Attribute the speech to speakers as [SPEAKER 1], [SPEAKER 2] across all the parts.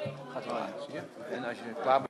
[SPEAKER 1] Gaat hij aan, zie je? En als je klaar bent.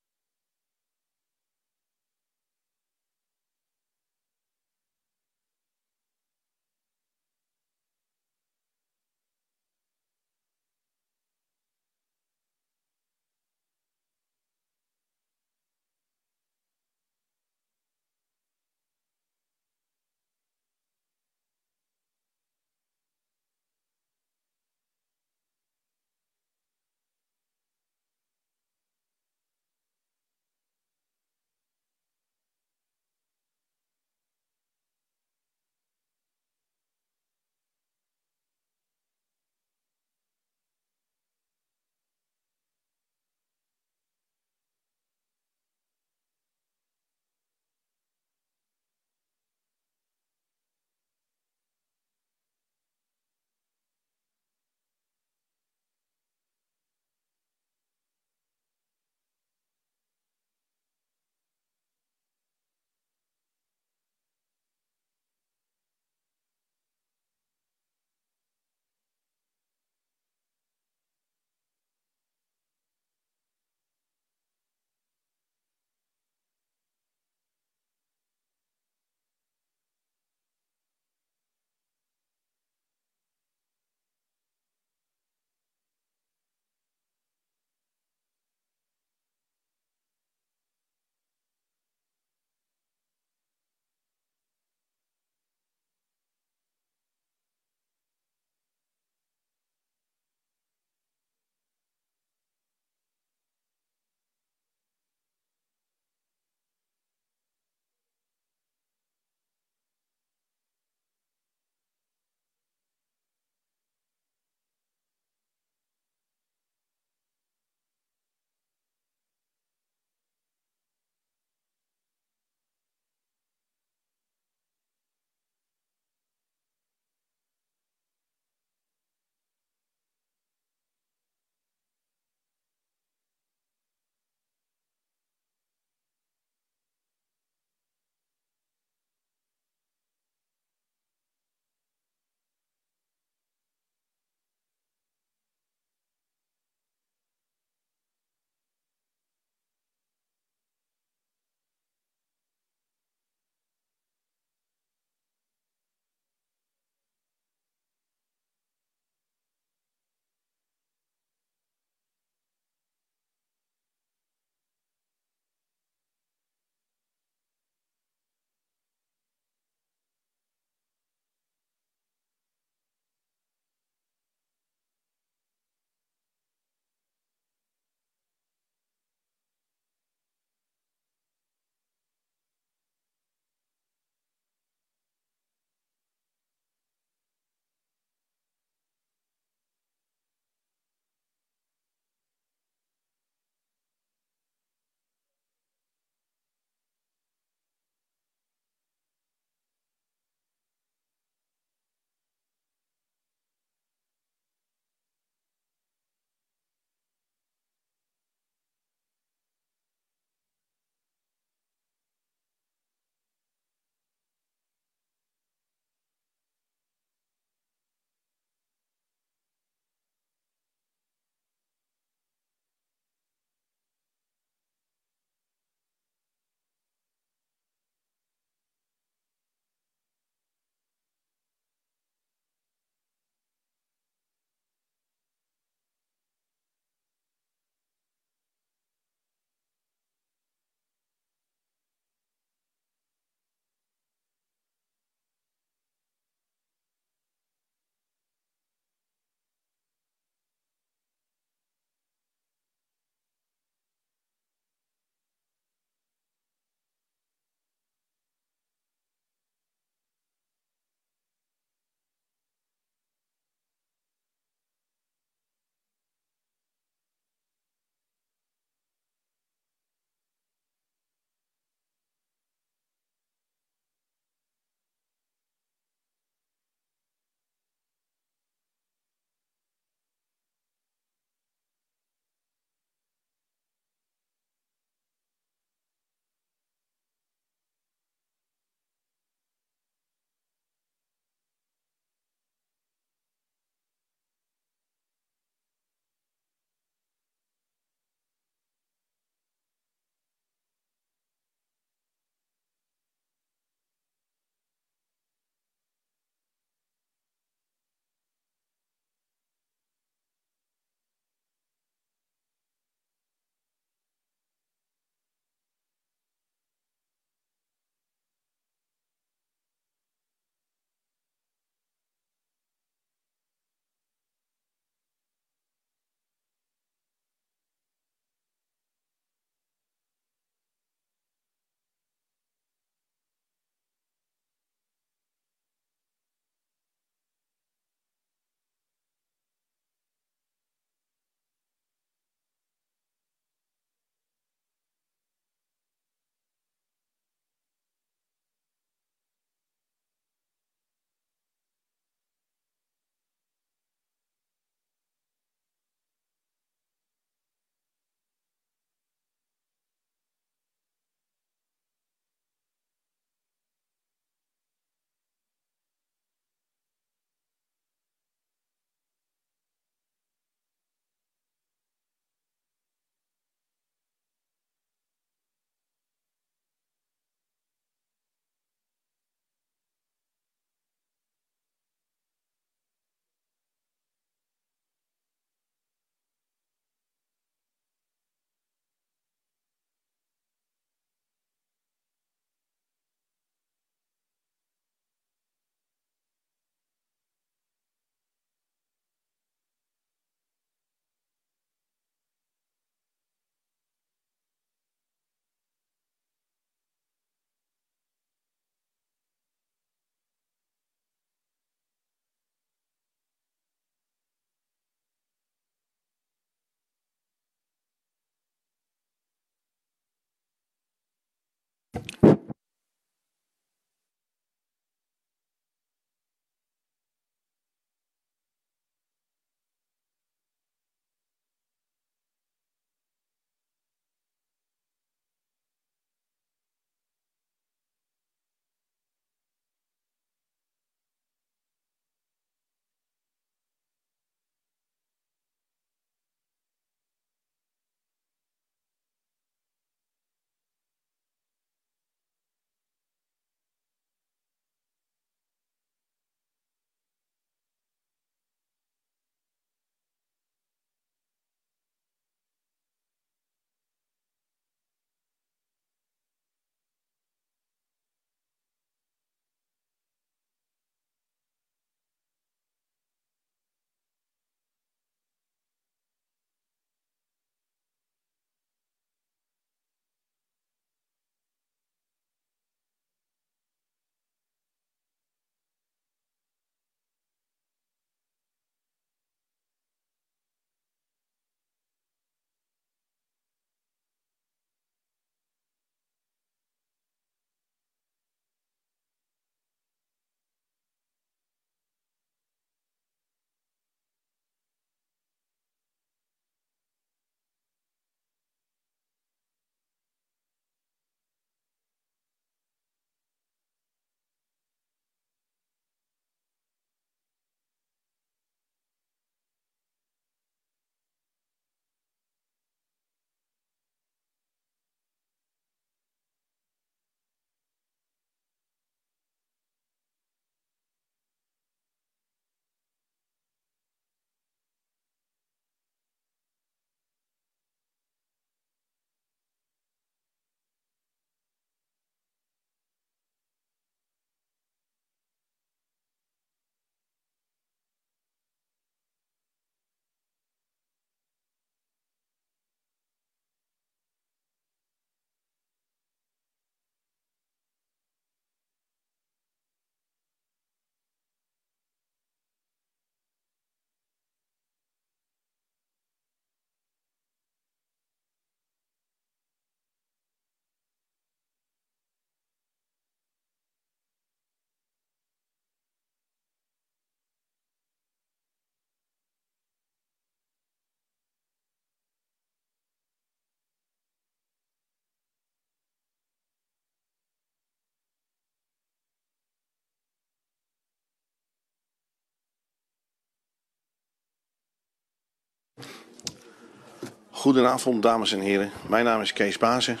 [SPEAKER 2] Goedenavond, dames en heren. Mijn naam is Kees Bazen.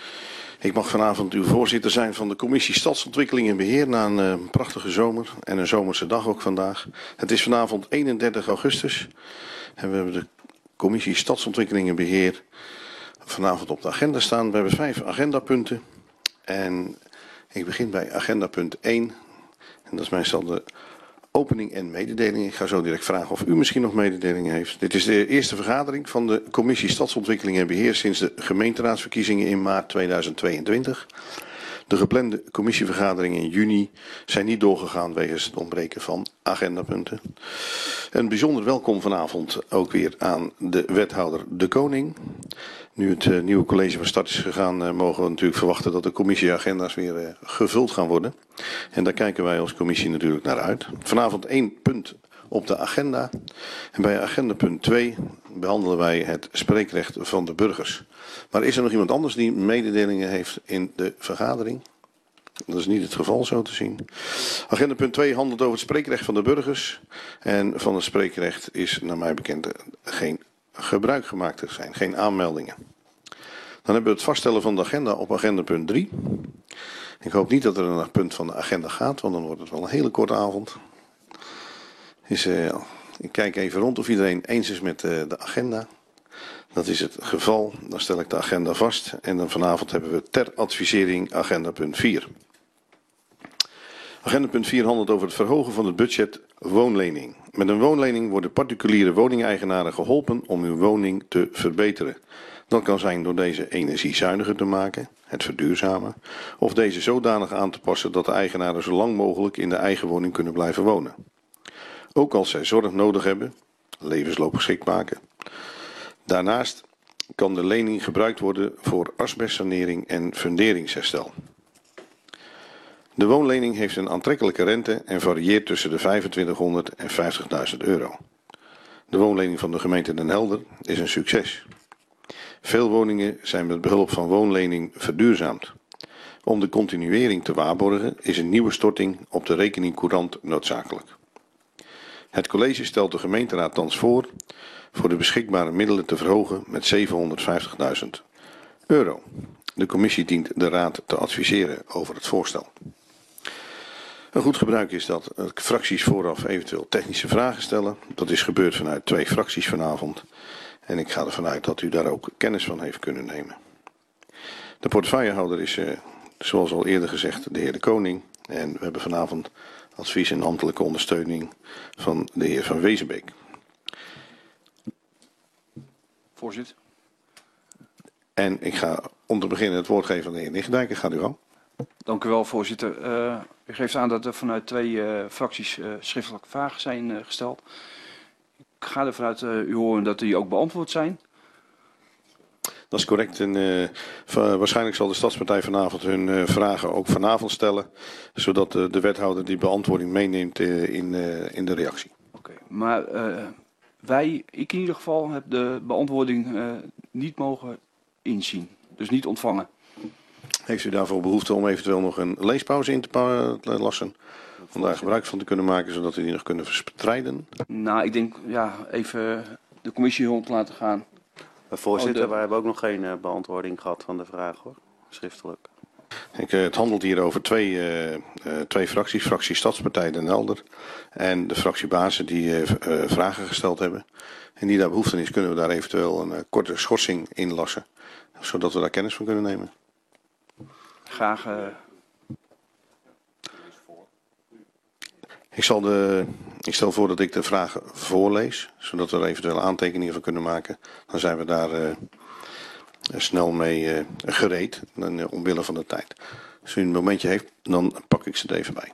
[SPEAKER 2] Ik mag vanavond uw voorzitter zijn van de commissie Stadsontwikkeling en Beheer na een prachtige zomer en een zomerse dag ook vandaag. Het is vanavond 31 augustus en we hebben de commissie Stadsontwikkeling en Beheer vanavond op de agenda staan. We hebben 5 agendapunten en ik begin bij agendapunt 1 en dat is meestal de opening en mededeling. Ik ga zo direct vragen of u misschien nog mededelingen heeft. Dit is de eerste vergadering van de commissie Stadsontwikkeling en Beheer sinds de gemeenteraadsverkiezingen in maart 2022. De geplande commissievergaderingen in juni zijn niet doorgegaan wegens het ontbreken van agendapunten. Een bijzonder welkom vanavond ook weer aan de wethouder De Koning. Nu het nieuwe college van start is gegaan, mogen we natuurlijk verwachten dat de commissieagenda's weer gevuld gaan worden. En daar kijken wij als commissie natuurlijk naar uit. Vanavond 1 punt op de agenda. En bij agendapunt 2 behandelen wij het spreekrecht van de burgers. Maar is er nog iemand anders die mededelingen heeft in de vergadering? Dat is niet het geval, zo te zien. Agendapunt 2 handelt over het spreekrecht van de burgers. En van het spreekrecht is naar mij bekend geen gebruik gemaakt te zijn, geen aanmeldingen. Dan hebben we het vaststellen van de agenda op agendapunt 3. Ik hoop niet dat er een punt van de agenda gaat, want dan wordt het wel een hele korte avond. Ik kijk even rond of iedereen eens is met de agenda. Dat is het geval. Dan stel ik de agenda vast. En dan vanavond hebben we ter advisering agendapunt 4. Agendapunt 4 handelt over het verhogen van het budget woonlening. Met een woonlening worden particuliere woningeigenaren geholpen om hun woning te verbeteren. Dat kan zijn door deze energiezuiniger te maken, het verduurzamen, of deze zodanig aan te passen dat de eigenaren zo lang mogelijk in de eigen woning kunnen blijven wonen. Ook als zij zorg nodig hebben, levensloopgeschikt maken. Daarnaast kan de lening gebruikt worden voor asbestsanering en funderingsherstel. De woonlening heeft een aantrekkelijke rente en varieert tussen de 2500 en 50.000 euro. De woonlening van de gemeente Den Helder is een succes. Veel woningen zijn met behulp van woonlening verduurzaamd. Om de continuering te waarborgen is een nieuwe storting op de rekening courant noodzakelijk. Het college stelt de gemeenteraad thans voor de beschikbare middelen te verhogen met 750.000 euro. De commissie dient de raad te adviseren over het voorstel. Een goed gebruik is dat fracties vooraf eventueel technische vragen stellen. Dat is gebeurd vanuit 2 fracties vanavond. En ik ga ervan uit dat u daar ook kennis van heeft kunnen nemen. De portefeuillehouder is, zoals al eerder gezegd, de heer De Koning. En we hebben vanavond advies en ambtelijke ondersteuning van de heer Van Wezenbeek.
[SPEAKER 1] Voorzitter.
[SPEAKER 2] En ik ga om te beginnen het woord geven aan de heer Nichtdijker. Gaat u al.
[SPEAKER 1] Dank u wel, voorzitter. U geeft aan dat er vanuit 2 fracties schriftelijke vragen zijn gesteld. Ik ga ervan uit u horen dat die ook beantwoord zijn.
[SPEAKER 2] Dat is correct. En waarschijnlijk zal de Stadspartij vanavond hun vragen ook vanavond stellen. Zodat de wethouder die beantwoording meeneemt in de reactie.
[SPEAKER 1] Oké, maar ik in ieder geval heb de beantwoording niet mogen inzien. Dus niet ontvangen.
[SPEAKER 2] Heeft u daarvoor behoefte om eventueel nog een leespauze in te lassen? Om daar gebruik van te kunnen maken, zodat we die nog kunnen verspreiden?
[SPEAKER 1] Nou, ik denk even de commissie rond laten gaan.
[SPEAKER 3] Voorzitter, wij hebben ook nog geen beantwoording gehad van de vraag, hoor. Schriftelijk.
[SPEAKER 2] Het handelt hier over twee fracties. Fractie Stadspartij Den Helder en de fractiebazen die vragen gesteld hebben. En die daar behoefte is, kunnen we daar eventueel een korte schorsing in lassen. Zodat we daar kennis van kunnen nemen.
[SPEAKER 1] Graag.
[SPEAKER 2] Ik stel voor dat ik de vragen voorlees, zodat we er eventuele aantekeningen van kunnen maken. Dan zijn we daar snel mee gereed, omwille van de tijd. Als u een momentje heeft, dan pak ik ze er even bij.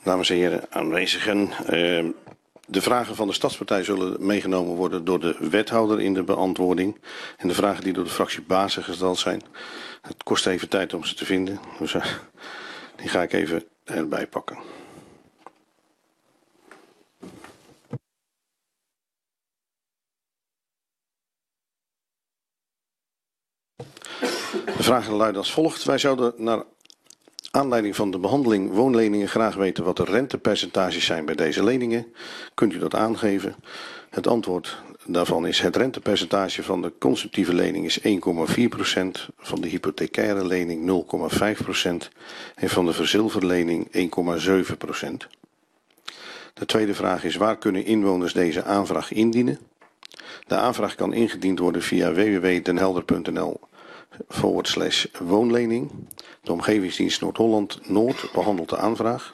[SPEAKER 2] Dames en heren aanwezigen, de vragen van de Stadspartij zullen meegenomen worden door de wethouder in de beantwoording. En de vragen die door de fractie Bazen gesteld zijn, het kost even tijd om ze te vinden. Dus die ga ik even erbij pakken. De vragen luiden als volgt. Wij zouden naar aanleiding van de behandeling woonleningen graag weten wat de rentepercentages zijn bij deze leningen. Kunt u dat aangeven? Het antwoord daarvan is: het rentepercentage van de constructieve lening is 1,4%, van de hypothecaire lening 0,5% en van de verzilverlening 1,7%. De tweede vraag is: waar kunnen inwoners deze aanvraag indienen? De aanvraag kan ingediend worden via www.denhelder.nl/woonlening. De Omgevingsdienst Noord-Holland-Noord behandelt de aanvraag.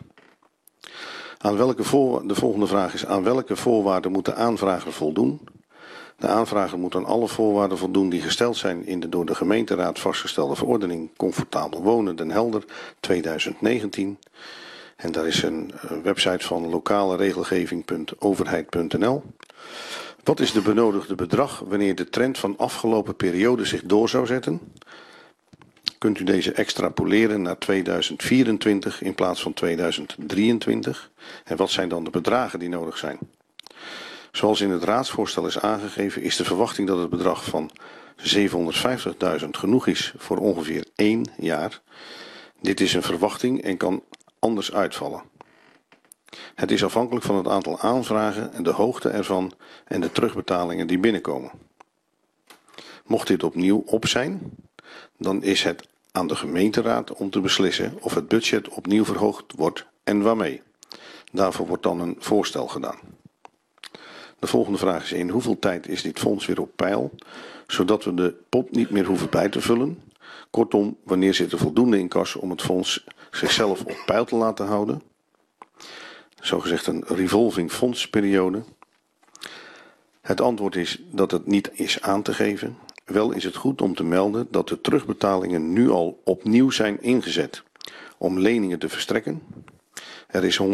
[SPEAKER 2] De volgende vraag is: aan welke voorwaarden moet de aanvrager voldoen? De aanvrager moet aan alle voorwaarden voldoen die gesteld zijn in de door de gemeenteraad vastgestelde verordening Comfortabel Wonen Den Helder 2019. En daar is een website van lokaleregelgeving.overheid.nl. Wat is de benodigde bedrag wanneer de trend van afgelopen periode zich door zou zetten? Kunt u deze extrapoleren naar 2024 in plaats van 2023? En wat zijn dan de bedragen die nodig zijn? Zoals in het raadsvoorstel is aangegeven, is de verwachting dat het bedrag van 750.000 genoeg is voor ongeveer 1 jaar. Dit is een verwachting en kan anders uitvallen. Het is afhankelijk van het aantal aanvragen en de hoogte ervan en de terugbetalingen die binnenkomen. Mocht dit opnieuw op zijn, dan is het aan de gemeenteraad om te beslissen of het budget opnieuw verhoogd wordt en waarmee. Daarvoor wordt dan een voorstel gedaan. De volgende vraag is: in hoeveel tijd is dit fonds weer op peil, zodat we de pot niet meer hoeven bij te vullen? Kortom, wanneer zit er voldoende in kas om het fonds zichzelf op peil te laten houden? Zogezegd een revolving fondsperiode. Het antwoord is dat het niet is aan te geven. Wel is het goed om te melden dat de terugbetalingen nu al opnieuw zijn ingezet om leningen te verstrekken. Er is €145.222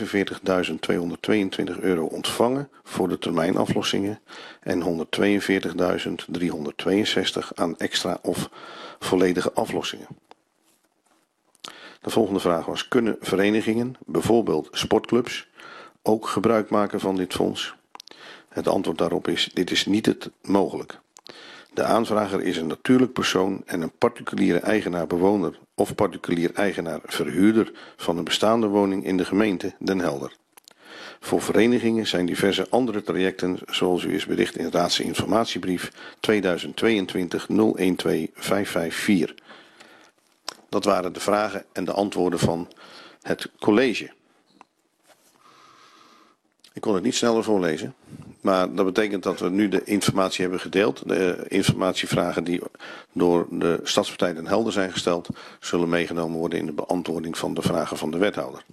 [SPEAKER 2] ontvangen voor de termijnaflossingen en €142.362 aan extra of volledige aflossingen. De volgende vraag was: kunnen verenigingen, bijvoorbeeld sportclubs, ook gebruik maken van dit fonds? Het antwoord daarop is: dit is niet mogelijk. De aanvrager is een natuurlijk persoon en een particuliere eigenaar-bewoner of particulier eigenaar-verhuurder van een bestaande woning in de gemeente Den Helder. Voor verenigingen zijn diverse andere trajecten, zoals u is bericht in Raadsinformatiebrief 2022-012-554. Dat waren de vragen en de antwoorden van het college. Ik kon het niet sneller voorlezen, maar dat betekent dat we nu de informatie hebben gedeeld. De informatievragen die door de Stadspartij Den Helder zijn gesteld, zullen meegenomen worden in de beantwoording van de vragen van de wethouder.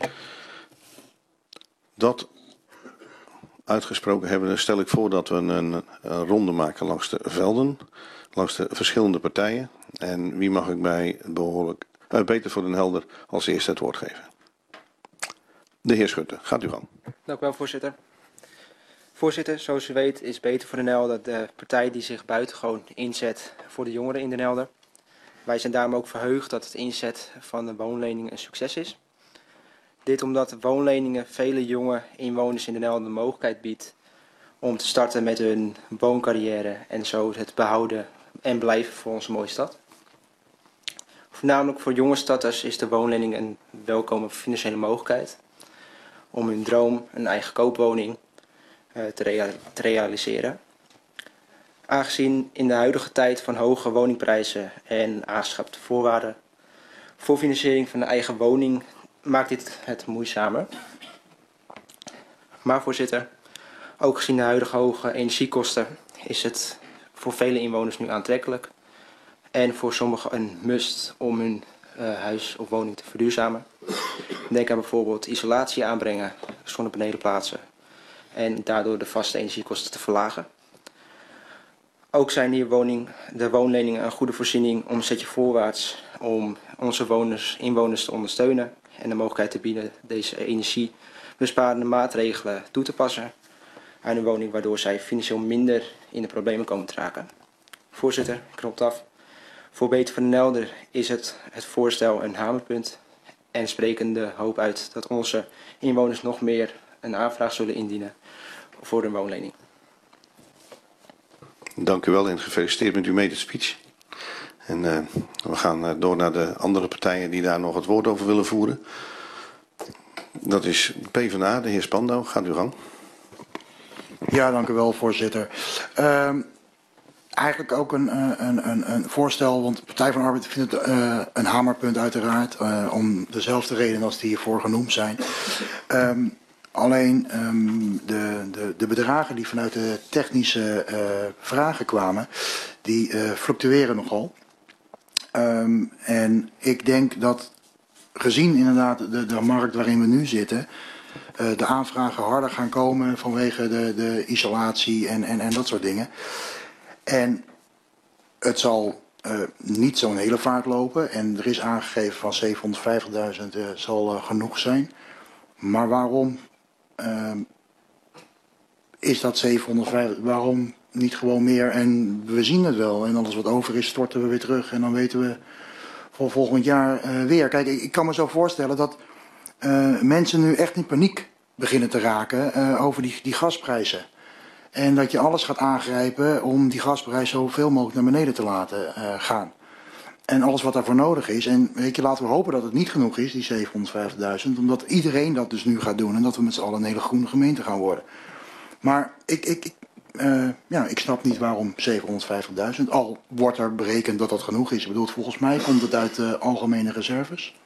[SPEAKER 2] Dat uitgesproken hebben, stel ik voor dat we een ronde maken langs de velden, langs de verschillende partijen. En wie mag ik bij behoorlijk Beter voor Den Helder als eerste het woord geven? De heer Schutte, gaat u gang.
[SPEAKER 4] Dank u wel, voorzitter. Voorzitter, zoals u weet is Beter voor Den Helder de partij die zich buitengewoon inzet voor de jongeren in Den Helder. Wij zijn daarom ook verheugd dat het inzet van de woonleningen een succes is. Dit omdat woonleningen vele jonge inwoners in Den Helder de mogelijkheid biedt om te starten met hun wooncarrière en zo het behouden en blijven voor onze mooie stad. Voornamelijk voor jonge starters is de woonlening een welkome financiële mogelijkheid om hun droom, een eigen koopwoning, te realiseren. Aangezien in de huidige tijd van hoge woningprijzen en aangeschafte voorwaarden voor financiering van een eigen woning maakt dit het moeizamer. Maar voorzitter, ook gezien de huidige hoge energiekosten is het voor vele inwoners nu aantrekkelijk en voor sommigen een must om hun huis of woning te verduurzamen. Denk aan bijvoorbeeld isolatie aanbrengen, zonnepanelen plaatsen en daardoor de vaste energiekosten te verlagen. Ook zijn hier de woonleningen een goede voorziening om een zetje voorwaarts om onze inwoners te ondersteunen en de mogelijkheid te bieden deze energiebesparende maatregelen toe te passen aan hun woning, waardoor zij financieel minder in de problemen komen te raken. Voorzitter, knopt af. Voor Beter van den Helder is het voorstel een hamerpunt en spreken de hoop uit dat onze inwoners nog meer een aanvraag zullen indienen voor een woonlening.
[SPEAKER 2] Dank u wel en gefeliciteerd met uw mede speech. En we gaan door naar de andere partijen die daar nog het woord over willen voeren. Dat is PvdA, de heer Spandau. Gaat uw gang.
[SPEAKER 5] Ja, dank u wel, voorzitter. Eigenlijk ook een voorstel, want de Partij van de Arbeid vindt het een hamerpunt uiteraard, om dezelfde reden als die hiervoor genoemd zijn. Alleen de bedragen die vanuit de technische vragen kwamen, die fluctueren nogal. En ik denk dat gezien inderdaad de markt waarin we nu zitten, de aanvragen harder gaan komen vanwege de isolatie en dat soort dingen. En het zal niet zo'n hele vaart lopen en er is aangegeven van 750.000 zal genoeg zijn. Maar waarom is dat 750? Waarom niet gewoon meer? En we zien het wel. En alles wat over is, storten we weer terug. En dan weten we voor volgend jaar weer. Kijk, ik kan me zo voorstellen dat mensen nu echt in paniek beginnen te raken over die gasprijzen. En dat je alles gaat aangrijpen om die gasprijs zoveel mogelijk naar beneden te laten gaan. En alles wat daarvoor nodig is. En weet je, laten we hopen dat het niet genoeg is, die 750.000. Omdat iedereen dat dus nu gaat doen. En dat we met z'n allen een hele groene gemeente gaan worden. Maar ik snap niet waarom 750.000. Al wordt er berekend dat dat genoeg is. Ik bedoel, volgens mij komt het uit algemene reserves.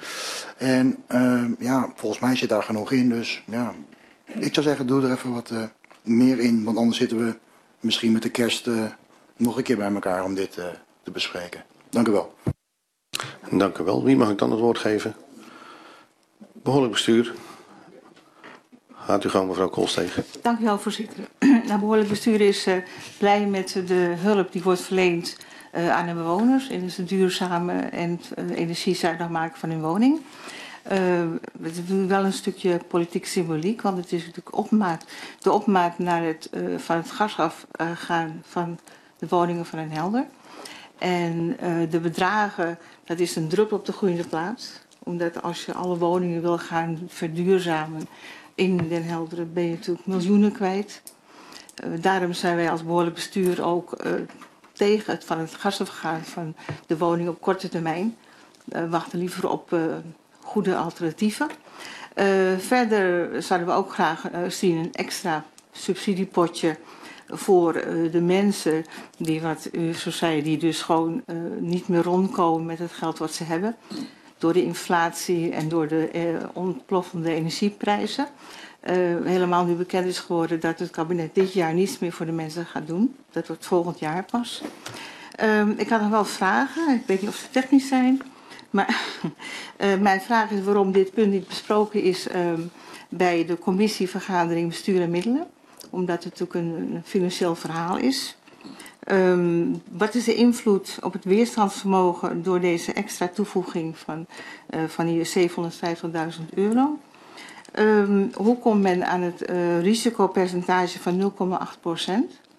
[SPEAKER 5] En volgens mij zit daar genoeg in. Dus ja, ik zou zeggen, doe er even wat meer in. Want anders zitten we misschien met de kerst nog een keer bij elkaar om dit te bespreken. Dank u wel.
[SPEAKER 2] Dank u wel. Wie mag ik dan het woord geven? Behoorlijk bestuur. Gaat u gang, mevrouw Koolstegen. Dank
[SPEAKER 6] u wel, voorzitter. Behoorlijk bestuur is blij met de hulp die wordt verleend aan de bewoners in het duurzame en energiezuinig maken van hun woning. We doen wel een stukje politieke symboliek, want het is natuurlijk de opmaat naar van het gas afgaan van de woningen van Den Helder. En de bedragen, dat is een druppel op de groeiende plaats. Omdat als je alle woningen wil gaan verduurzamen in Den Helder, ben je natuurlijk miljoenen kwijt. Daarom zijn wij als behoorlijk bestuur ook tegen het van het gasafgaan van de woning op korte termijn. Wachten liever op goede alternatieven. Verder zouden we ook graag zien een extra subsidiepotje voor de mensen die, wat u zo zei, die dus gewoon niet meer rondkomen met het geld wat ze hebben. Door de inflatie en door de ontploffende energieprijzen. Helemaal nu bekend is geworden dat het kabinet dit jaar niets meer voor de mensen gaat doen. Dat wordt volgend jaar pas. Ik had nog wel vragen. Ik weet niet of ze technisch zijn. Maar mijn vraag is waarom dit punt niet besproken is bij de commissievergadering bestuur en middelen. Omdat het natuurlijk een financieel verhaal is. Wat is de invloed op het weerstandsvermogen door deze extra toevoeging van die 750.000 euro? Hoe komt men aan het risicopercentage van 0,8%?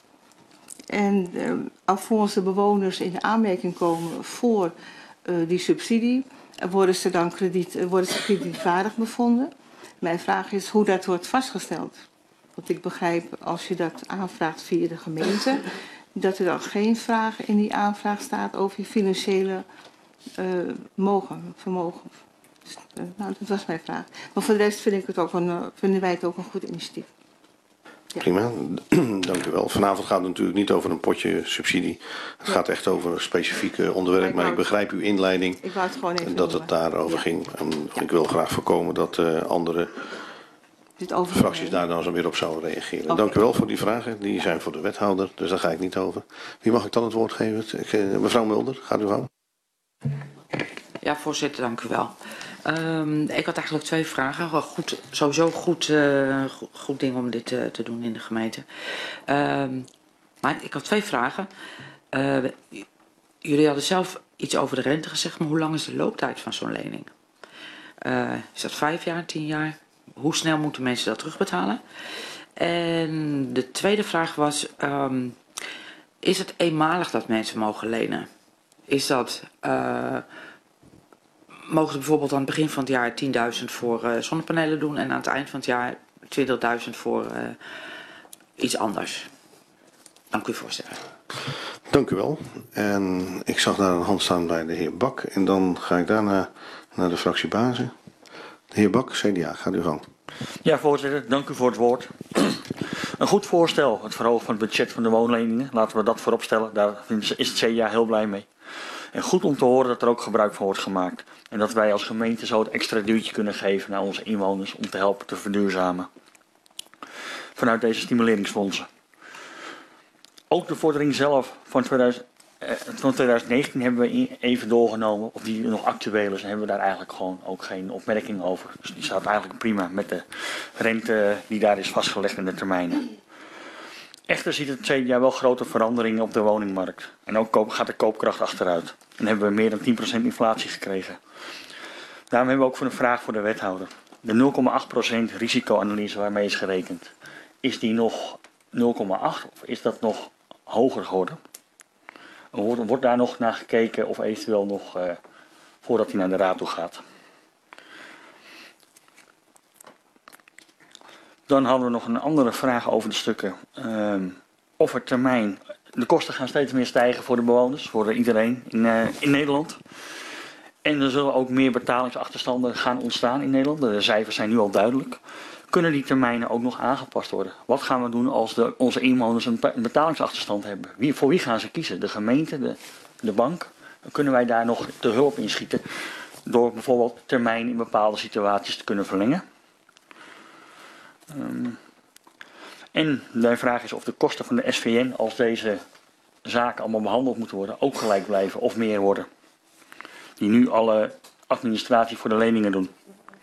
[SPEAKER 6] En alvorens de bewoners in aanmerking komen voor die subsidie, worden ze dan kredietwaardig bevonden? Mijn vraag is hoe dat wordt vastgesteld. Want ik begrijp, als je dat aanvraagt via de gemeente, dat er dan geen vraag in die aanvraag staat over je financiële vermogen. Dus, dat was mijn vraag. Maar voor de rest vinden wij het ook een goed initiatief. Ja.
[SPEAKER 2] Prima, dank u wel. Vanavond gaat het natuurlijk niet over een potje subsidie. Het gaat echt over een specifiek onderwerp. Maar ik begrijp uw inleiding
[SPEAKER 6] ik wou het gewoon even
[SPEAKER 2] dat het daarover ging. En ik wil graag voorkomen dat andere fracties daar dan zo weer op zouden reageren. Okay. Dank u wel voor die vragen. Die zijn voor de wethouder, dus daar ga ik niet over. Wie mag ik dan het woord geven? Mevrouw Mulder, gaat u gang.
[SPEAKER 7] Ja, voorzitter, dank u wel. Ik had eigenlijk twee vragen. Sowieso goed ding om dit te doen in de gemeente. Maar ik had twee vragen. Jullie hadden zelf iets over de rente gezegd, maar hoe lang is de looptijd van zo'n lening? Is dat 5 jaar, 10 jaar? Hoe snel moeten mensen dat terugbetalen? En de tweede vraag was, is het eenmalig dat mensen mogen lenen? Is dat, mogen ze bijvoorbeeld aan het begin van het jaar 10.000 voor zonnepanelen doen en aan het eind van het jaar 20.000 voor iets anders? Dank u, voorzitter.
[SPEAKER 2] Dank u wel. En ik zag daar een hand staan bij de heer Bak. En dan ga ik daarna naar de fractiebazen. De heer Bak, CDA, gaat u gang.
[SPEAKER 8] Ja, voorzitter, dank u voor het woord. Een goed voorstel, het verhogen van het budget van de woonleningen. Laten we dat voorop stellen, daar is het CDA heel blij mee. En goed om te horen dat er ook gebruik van wordt gemaakt. En dat wij als gemeente zo het extra duwtje kunnen geven naar onze inwoners om te helpen te verduurzamen. Vanuit deze stimuleringsfondsen. Ook de vordering zelf van 2019 hebben we even doorgenomen, of die nog actueel is, en hebben we daar eigenlijk gewoon ook geen opmerking over. Dus die staat eigenlijk prima met de rente die daar is vastgelegd in de termijnen. Echter ziet het CDA wel grote veranderingen op de woningmarkt. En ook gaat de koopkracht achteruit. En hebben we meer dan 10% inflatie gekregen. Daarom hebben we ook een vraag voor de wethouder. De 0,8% risicoanalyse waarmee is gerekend. Is die nog 0,8 of is dat nog hoger geworden? Wordt daar nog naar gekeken of eventueel nog voordat hij naar de raad toe gaat? Dan hadden we nog een andere vraag over de stukken. Of het termijn. De kosten gaan steeds meer stijgen voor de bewoners, voor iedereen in Nederland. En er zullen ook meer betalingsachterstanden gaan ontstaan in Nederland. De cijfers zijn nu al duidelijk. Kunnen die termijnen ook nog aangepast worden? Wat gaan we doen als onze inwoners een betalingsachterstand hebben? Voor wie gaan ze kiezen? De gemeente, de bank? Kunnen wij daar nog de hulp in schieten door bijvoorbeeld termijn in bepaalde situaties te kunnen verlengen? En de vraag is of de kosten van de SVN, als deze zaken allemaal behandeld moeten worden, ook gelijk blijven of meer worden. Die nu alle administratie voor de leningen doen.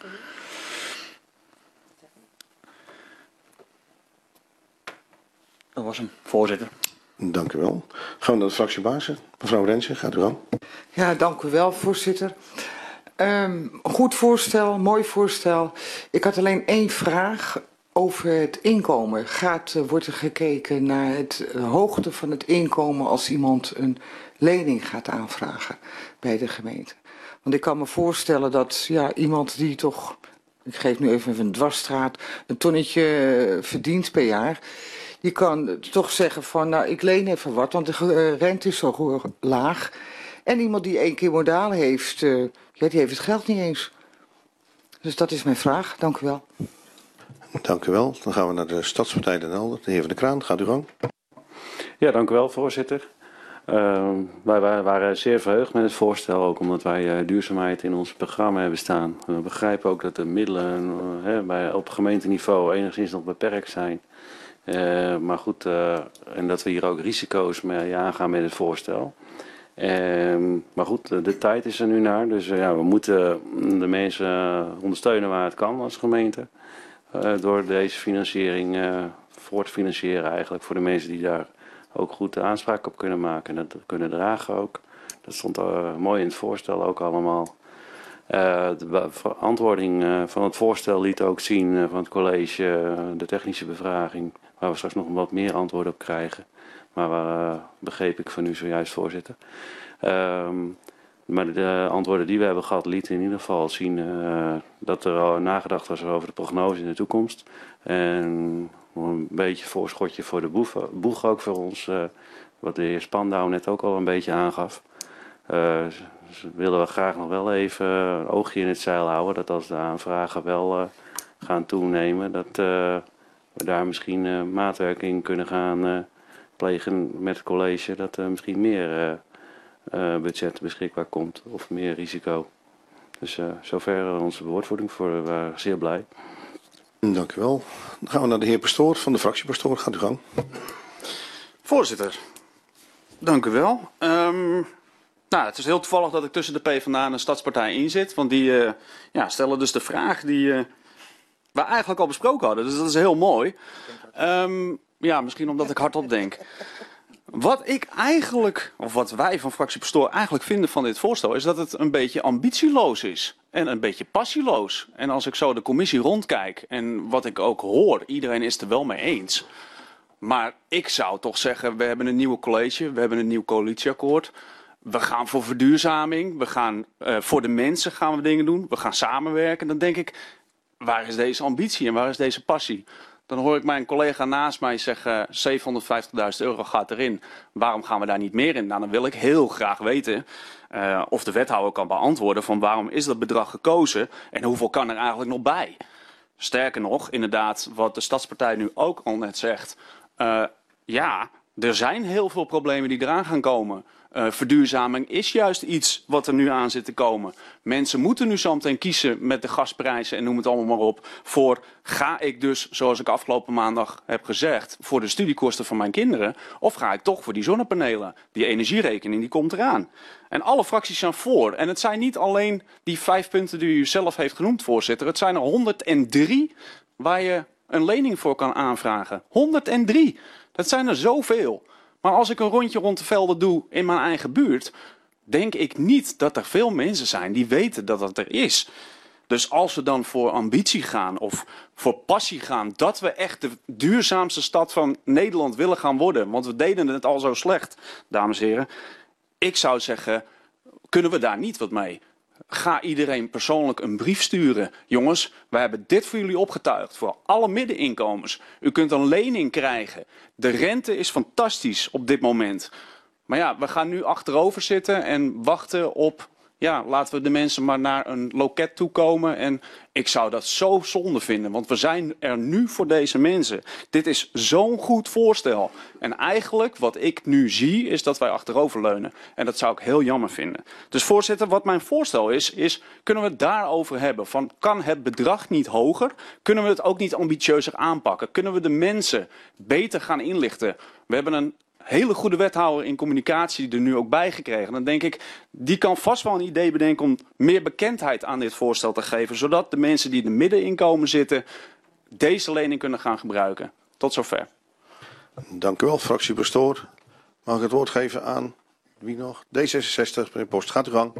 [SPEAKER 8] Dat was hem, voorzitter.
[SPEAKER 2] Dank u wel. Gaan we naar de fractiebazen. Mevrouw Rensen, gaat u gang.
[SPEAKER 9] Ja, dank u wel, voorzitter. Goed voorstel, mooi voorstel. Ik had alleen één vraag over het inkomen. Wordt er gekeken naar het hoogte van het inkomen als iemand een lening gaat aanvragen bij de gemeente? Want ik kan me voorstellen dat iemand die toch, ik geef nu even een dwarsstraat, een tonnetje verdient per jaar, die kan toch zeggen van, nou, ik leen even wat, want de rente is zo laag. En iemand die 1 keer modaal heeft, die heeft het geld niet eens. Dus dat is mijn vraag. Dank u wel.
[SPEAKER 2] Dank u wel. Dan gaan we naar de Stadspartij Den Helder. De heer Van der Kraan, gaat u gang.
[SPEAKER 3] Ja, dank u wel, voorzitter. Wij waren zeer verheugd met het voorstel, ook omdat wij duurzaamheid in ons programma hebben staan. We begrijpen ook dat de middelen op gemeenteniveau enigszins nog beperkt zijn. Maar goed, en dat we hier ook risico's mee aangaan met het voorstel. Maar goed, de tijd is er nu naar. Dus we moeten de mensen ondersteunen waar het kan als gemeente. Door deze financiering voor te financieren eigenlijk voor de mensen die daar ook goed de aanspraak op kunnen maken. En dat kunnen dragen ook. Dat stond mooi in het voorstel ook allemaal. De verantwoording van het voorstel liet ook zien van het college de technische bevraging. Waar we straks nog wat meer antwoorden op krijgen. Maar begreep ik van u zojuist, voorzitter. Maar de antwoorden die we hebben gehad lieten in ieder geval zien dat er al nagedacht was over de prognose in de toekomst. En een beetje voorschotje voor de boeg ook voor ons. Wat de heer Spandau net ook al een beetje aangaf. Dus willen we graag nog wel even een oogje in het zeil houden. Dat als de aanvragen wel gaan toenemen, dat we daar misschien maatwerking kunnen gaan plegen met het college. Dat er misschien meer budget beschikbaar komt of meer risico. Dus zover onze bewoordvoering voor. We waren zeer blij.
[SPEAKER 2] Dank u wel. Dan gaan we naar de heer Pastoor van de fractie Pastoor. Gaat u gang.
[SPEAKER 10] Voorzitter, dank u wel. Het is heel toevallig dat ik tussen de PvdA en de Stadspartij in zit. Want die stellen dus de vraag die we eigenlijk al besproken hadden. Dus dat is heel mooi. Misschien omdat ik hardop denk. Wat ik eigenlijk, of wat wij van fractie Pastoor eigenlijk vinden van dit voorstel, is dat het een beetje ambitieloos is. en een beetje passieloos. En als ik zo de commissie rondkijk en wat ik ook hoor, iedereen is het er wel mee eens. Maar ik zou toch zeggen, we hebben een nieuw college, we hebben een nieuw coalitieakkoord. We gaan voor verduurzaming, we gaan voor de mensen gaan we dingen doen, we gaan samenwerken. Dan denk ik, waar is deze ambitie en waar is deze passie? Dan hoor ik mijn collega naast mij zeggen, 750.000 euro gaat erin. Waarom gaan we daar niet meer in? Nou, dan wil ik heel graag weten of de wethouder kan beantwoorden van waarom is dat bedrag gekozen en hoeveel kan er eigenlijk nog bij? Sterker nog, inderdaad, wat de Stadspartij nu ook al net zegt. Ja, er zijn heel veel problemen die eraan gaan komen. Verduurzaming is juist iets wat er nu aan zit te komen. Mensen moeten nu zometeen kiezen met de gasprijzen en noem het allemaal maar op. Voor ga ik dus, zoals ik afgelopen maandag heb gezegd, voor de studiekosten van mijn kinderen. Of ga ik toch voor die zonnepanelen? Die energierekening die komt eraan. En alle fracties zijn voor. En het zijn niet alleen die 5 punten die u zelf heeft genoemd, voorzitter. Het zijn er 103 waar je een lening voor kan aanvragen. 103. Dat zijn er zoveel. Maar als ik een rondje rond de velden doe in mijn eigen buurt, denk ik niet dat er veel mensen zijn die weten dat dat er is. Dus als we dan voor ambitie gaan of voor passie gaan, dat we echt de duurzaamste stad van Nederland willen gaan worden, want we deden het al zo slecht, dames en heren. Ik zou zeggen, kunnen we daar niet wat mee? Ga iedereen persoonlijk een brief sturen. Jongens, wij hebben dit voor jullie opgetuigd. Voor alle middeninkomens. U kunt een lening krijgen. De rente is fantastisch op dit moment. Maar ja, we gaan nu achterover zitten en wachten op... Ja, laten we de mensen maar naar een loket toe komen. En ik zou dat zo zonde vinden. Want we zijn er nu voor deze mensen. Dit is zo'n goed voorstel. En eigenlijk wat ik nu zie is dat wij achteroverleunen. En dat zou ik heel jammer vinden. Dus voorzitter, wat mijn voorstel is kunnen we het daarover hebben. Van, kan het bedrag niet hoger? Kunnen we het ook niet ambitieuzer aanpakken? Kunnen we de mensen beter gaan inlichten? We hebben een hele goede wethouder in communicatie er nu ook bij gekregen. Dan denk ik, die kan vast wel een idee bedenken om meer bekendheid aan dit voorstel te geven. Zodat de mensen die in de middeninkomen zitten, deze lening kunnen gaan gebruiken. Tot zover.
[SPEAKER 2] Dank u wel, fractie Pastoor. Mag ik het woord geven aan, wie nog? D66, meneer Post. Gaat u gang.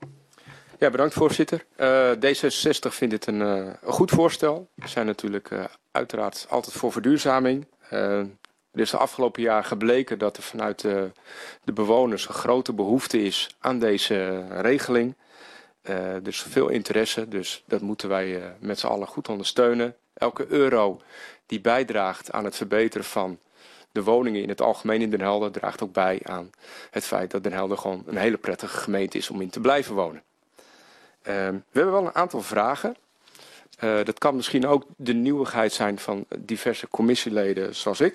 [SPEAKER 11] Ja, bedankt voorzitter. D66 vindt dit een goed voorstel. We zijn natuurlijk uiteraard altijd voor verduurzaming. Er is de afgelopen jaar gebleken dat er vanuit de bewoners een grote behoefte is aan deze regeling. Er is veel interesse, dus dat moeten wij met z'n allen goed ondersteunen. Elke euro die bijdraagt aan het verbeteren van de woningen in het algemeen in Den Helder draagt ook bij aan het feit dat Den Helder gewoon een hele prettige gemeente is om in te blijven wonen. We hebben wel een aantal vragen. Dat kan misschien ook de nieuwigheid zijn van diverse commissieleden zoals ik.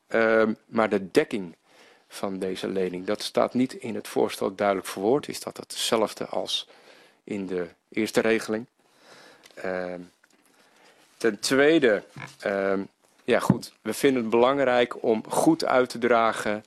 [SPEAKER 11] Maar de dekking van deze lening, dat staat niet in het voorstel duidelijk verwoord. Is dat hetzelfde als in de eerste regeling? Ten tweede, ja goed, we vinden het belangrijk om goed uit te dragen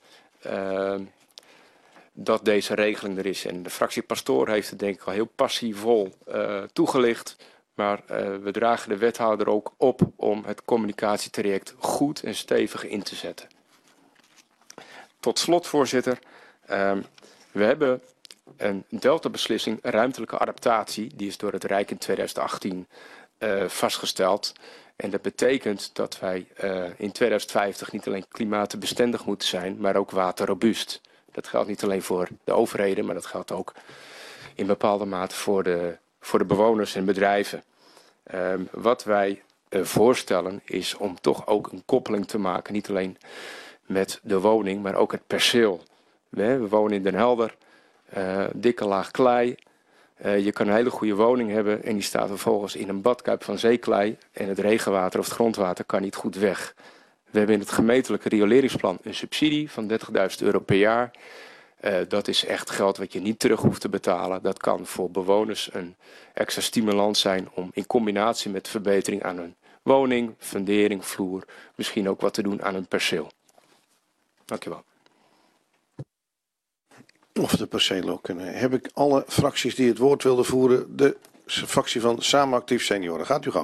[SPEAKER 11] dat deze regeling er is. En de fractie Pastoor heeft het denk ik al heel passievol toegelicht. Maar we dragen de wethouder ook op om het communicatietraject goed en stevig in te zetten. Tot slot, voorzitter. We hebben een delta-beslissing ruimtelijke adaptatie. Die is door het Rijk in 2018 vastgesteld. En dat betekent dat wij in 2050 niet alleen klimaatbestendig moeten zijn, maar ook waterrobuust. Dat geldt niet alleen voor de overheden, maar dat geldt ook in bepaalde mate voor de bewoners en bedrijven. Wat wij voorstellen is om toch ook een koppeling te maken, niet alleen met de woning, maar ook het perceel. We wonen in Den Helder, dikke laag klei. Je kan een hele goede woning hebben en die staat vervolgens in een badkuip van zeeklei en het regenwater of het grondwater kan niet goed weg. We hebben in het gemeentelijke rioleringsplan een subsidie van €30.000 per jaar. Dat is echt geld wat je niet terug hoeft te betalen. Dat kan voor bewoners een extra stimulans zijn om in combinatie met verbetering aan hun woning, fundering, vloer, misschien ook wat te doen aan hun perceel. Dank u wel.
[SPEAKER 2] Of de percelen ook kunnen. Heb ik alle fracties die het woord wilden voeren, de fractie van Samen Actief Senioren. Gaat uw gang.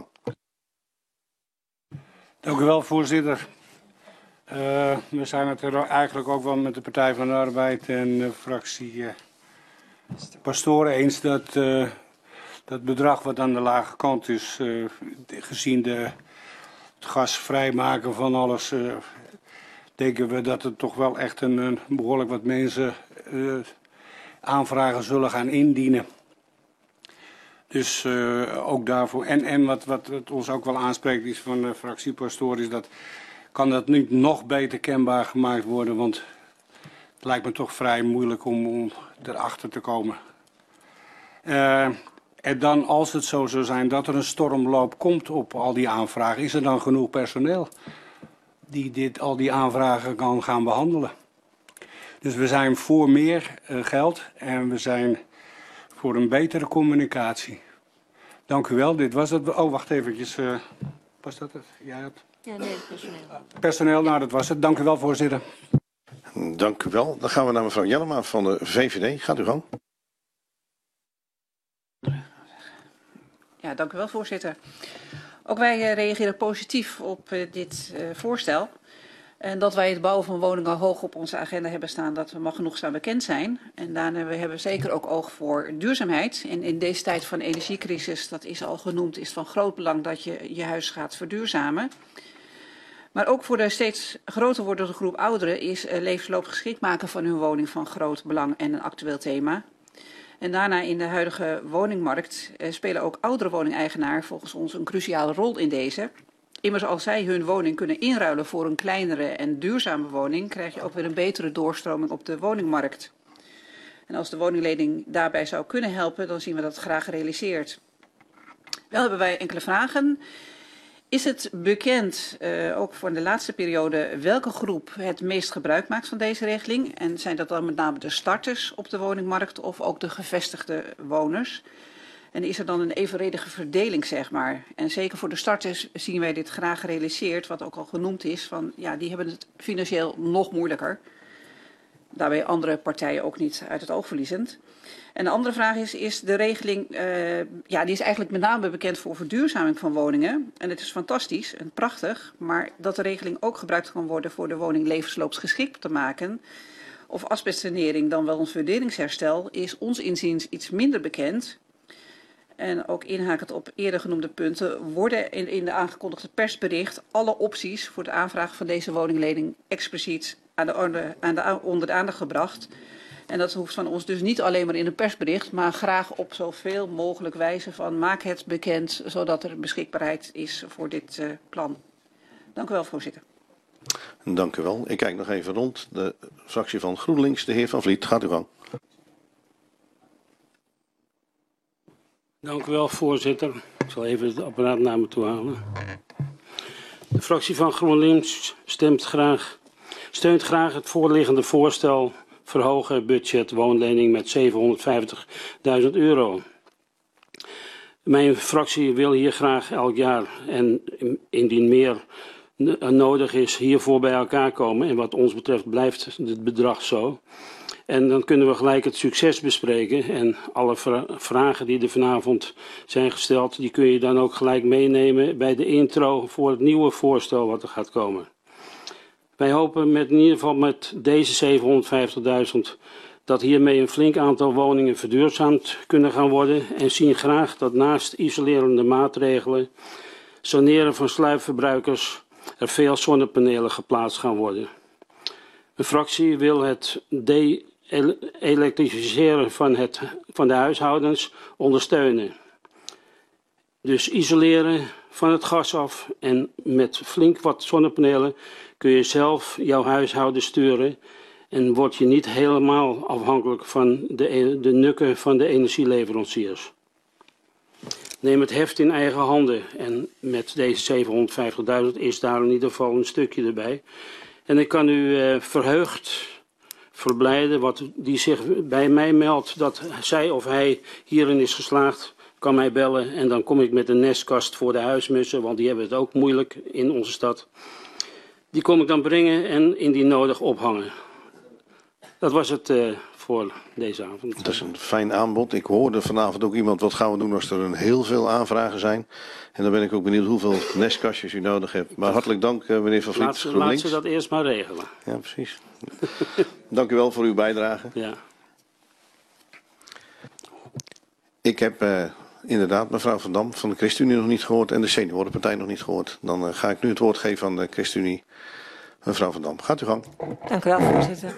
[SPEAKER 12] Dank u wel, voorzitter. We zijn het er eigenlijk ook wel met de Partij van de Arbeid en de fractie Pastoor eens dat de Dat bedrag wat aan de lage kant is, gezien het gas vrijmaken van alles, denken we dat er toch wel echt een behoorlijk wat mensen aanvragen zullen gaan indienen. Dus ook daarvoor. En wat ons ook wel aanspreekt is van de fractiepastoor, is dat kan dat niet nog beter kenbaar gemaakt worden, want het lijkt me toch vrij moeilijk om erachter te komen. En dan, als het zo zou zijn dat er een stormloop komt op al die aanvragen, is er dan genoeg personeel die al die aanvragen kan gaan behandelen? Dus we zijn voor meer geld en we zijn voor een betere communicatie. Dank u wel, dit was het. Oh, wacht eventjes. Was dat het? Jij had...
[SPEAKER 13] Ja, nee, personeel.
[SPEAKER 12] Personeel, nou dat was het. Dank u wel, voorzitter.
[SPEAKER 2] Dank u wel. Dan gaan we naar mevrouw Jellema van de VVD. Gaat u gang.
[SPEAKER 13] Ja, dank u wel, voorzitter. Ook wij reageren positief op dit voorstel. En dat wij het bouwen van woningen hoog op onze agenda hebben staan, dat mag genoegzaam bekend zijn. En daarna hebben we zeker ook oog voor duurzaamheid. En in deze tijd van energiecrisis, dat is al genoemd, is het van groot belang dat je je huis gaat verduurzamen. Maar ook voor de steeds groter wordende groep ouderen is levensloopgeschikt maken van hun woning van groot belang en een actueel thema. En daarna in de huidige woningmarkt spelen ook oudere woningeigenaren volgens ons een cruciale rol in deze. Immers als zij hun woning kunnen inruilen voor een kleinere en duurzame woning, krijg je ook weer een betere doorstroming op de woningmarkt. En als de woninglening daarbij zou kunnen helpen, dan zien we dat graag gerealiseerd. Wel hebben wij enkele vragen. Is het bekend, ook voor de laatste periode, welke groep het meest gebruik maakt van deze regeling? En zijn dat dan met name de starters op de woningmarkt of ook de gevestigde woners? En is er dan een evenredige verdeling, zeg maar? En zeker voor de starters zien wij dit graag gerealiseerd, wat ook al genoemd is, van ja, die hebben het financieel nog moeilijker. Daarbij andere partijen ook niet uit het oog verliezend. En de andere vraag is de regeling, die is eigenlijk met name bekend voor verduurzaming van woningen. En het is fantastisch en prachtig, maar dat de regeling ook gebruikt kan worden voor de woning levensloopsgeschikt te maken, of asbestsanering dan wel een funderingsherstel, is ons inziens iets minder bekend. En ook inhakend op eerder genoemde punten worden in de aangekondigde persbericht alle opties voor de aanvraag van deze woninglening expliciet onder de aandacht gebracht. En dat hoeft van ons dus niet alleen maar in een persbericht, maar graag op zoveel mogelijk wijze van maak het bekend, zodat er beschikbaarheid is voor dit plan. Dank u wel, voorzitter.
[SPEAKER 2] Dank u wel. Ik kijk nog even rond. De fractie van GroenLinks, de heer Van Vliet, gaat u gang.
[SPEAKER 12] Dank u wel, voorzitter. Ik zal even het apparaat naar me toe halen. De fractie van GroenLinks steunt graag het voorliggende voorstel verhogen budget woonlening met €750.000. Mijn fractie wil hier graag elk jaar en indien meer nodig is hiervoor bij elkaar komen. En wat ons betreft blijft het bedrag zo. En dan kunnen we gelijk het succes bespreken en alle vragen die er vanavond zijn gesteld, die kun je dan ook gelijk meenemen bij de intro voor het nieuwe voorstel wat er gaat komen. Wij hopen in ieder geval met deze 750.000 dat hiermee een flink aantal woningen verduurzaamd kunnen gaan worden en zien graag dat naast isolerende maatregelen, saneren van sluipverbruikers, er veel zonnepanelen geplaatst gaan worden. De fractie wil het elektrificeren van de huishoudens ondersteunen. Dus isoleren van het gas af en met flink wat zonnepanelen kun je zelf jouw huishouden sturen en word je niet helemaal afhankelijk van de nukken van de energieleveranciers. Neem het heft in eigen handen en met deze 750.000 is daar in ieder geval een stukje erbij. En ik kan u verheugd verblijden, wat die zich bij mij meldt dat zij of hij hierin is geslaagd, kan mij bellen en dan kom ik met een nestkast voor de huismussen, want die hebben het ook moeilijk in onze stad. Die kom ik dan brengen en indien nodig ophangen. Dat was het voor deze avond.
[SPEAKER 2] Dat is een fijn aanbod. Ik hoorde vanavond ook iemand, wat gaan we doen als er heel veel aanvragen zijn. En dan ben ik ook benieuwd hoeveel nestkastjes u nodig hebt. Maar hartelijk dank meneer Van Vliet, GroenLinks.
[SPEAKER 12] Laat ze dat eerst maar regelen.
[SPEAKER 2] Ja, precies. Dank u wel voor uw bijdrage.
[SPEAKER 12] Ja.
[SPEAKER 2] Ik heb Inderdaad, mevrouw Van Dam van de ChristenUnie nog niet gehoord en de Seniorenpartij nog niet gehoord. Dan ga ik nu het woord geven aan de ChristenUnie. Mevrouw Van Dam, gaat u gang.
[SPEAKER 14] Dank u wel, voorzitter.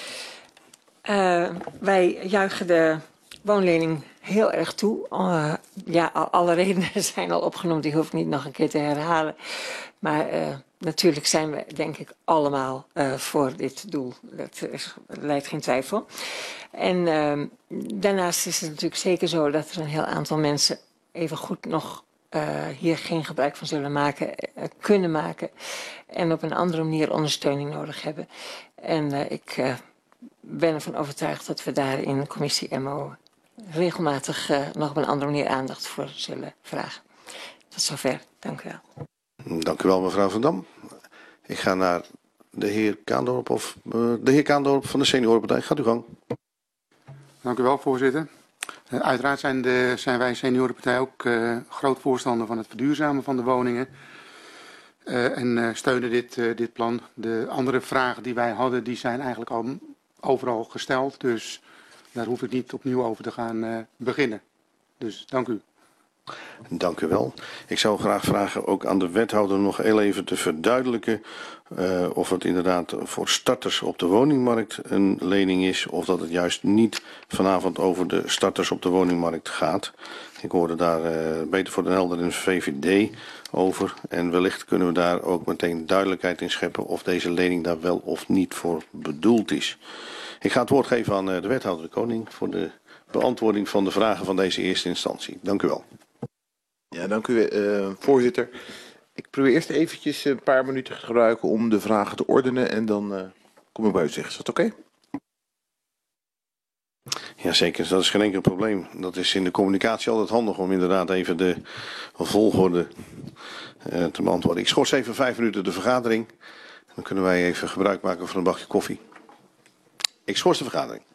[SPEAKER 14] Wij juichen de woonlening heel erg toe. Alle redenen zijn al opgenoemd, die hoef ik niet nog een keer te herhalen. Maar natuurlijk zijn we, denk ik, allemaal voor dit doel. Dat leidt geen twijfel. En daarnaast is het natuurlijk zeker zo dat er een heel aantal mensen even goed nog hier geen gebruik van zullen maken, kunnen maken. En op een andere manier ondersteuning nodig hebben. En ik ben ervan overtuigd dat we daar in de commissie MO regelmatig nog op een andere manier aandacht voor zullen vragen. Tot zover. Dank u wel.
[SPEAKER 2] Dank u wel, mevrouw Van Dam. Ik ga naar de heer Kaandorp de heer Kaandorp van de Seniorenpartij. Gaat u gang.
[SPEAKER 15] Dank u wel, voorzitter. Uiteraard zijn wij Seniorenpartij ook groot voorstander van het verduurzamen van de woningen. En steunen dit plan. De andere vragen die wij hadden, die zijn eigenlijk al overal gesteld. Dus daar hoef ik niet opnieuw over te gaan beginnen. Dus dank u.
[SPEAKER 2] Dank u wel. Ik zou graag vragen ook aan de wethouder nog heel even te verduidelijken of het inderdaad voor starters op de woningmarkt een lening is of dat het juist niet vanavond over de starters op de woningmarkt gaat. Ik hoorde daar Beter voor den Helder en VVD over en wellicht kunnen we daar ook meteen duidelijkheid in scheppen of deze lening daar wel of niet voor bedoeld is. Ik ga het woord geven aan de wethouder de Koning voor de beantwoording van de vragen van deze eerste instantie. Dank u wel.
[SPEAKER 16] Ja, dank u, voorzitter. Ik probeer eerst eventjes een paar minuten te gebruiken om de vragen te ordenen en dan kom ik bij u zeggen. Is dat oké?
[SPEAKER 2] Jazeker, dat is geen enkel probleem. Dat is in de communicatie altijd handig om inderdaad even de volgorde te beantwoorden. Ik schors even 5 minuten de vergadering. Dan kunnen wij even gebruik maken van een bakje koffie. Ik schors de vergadering.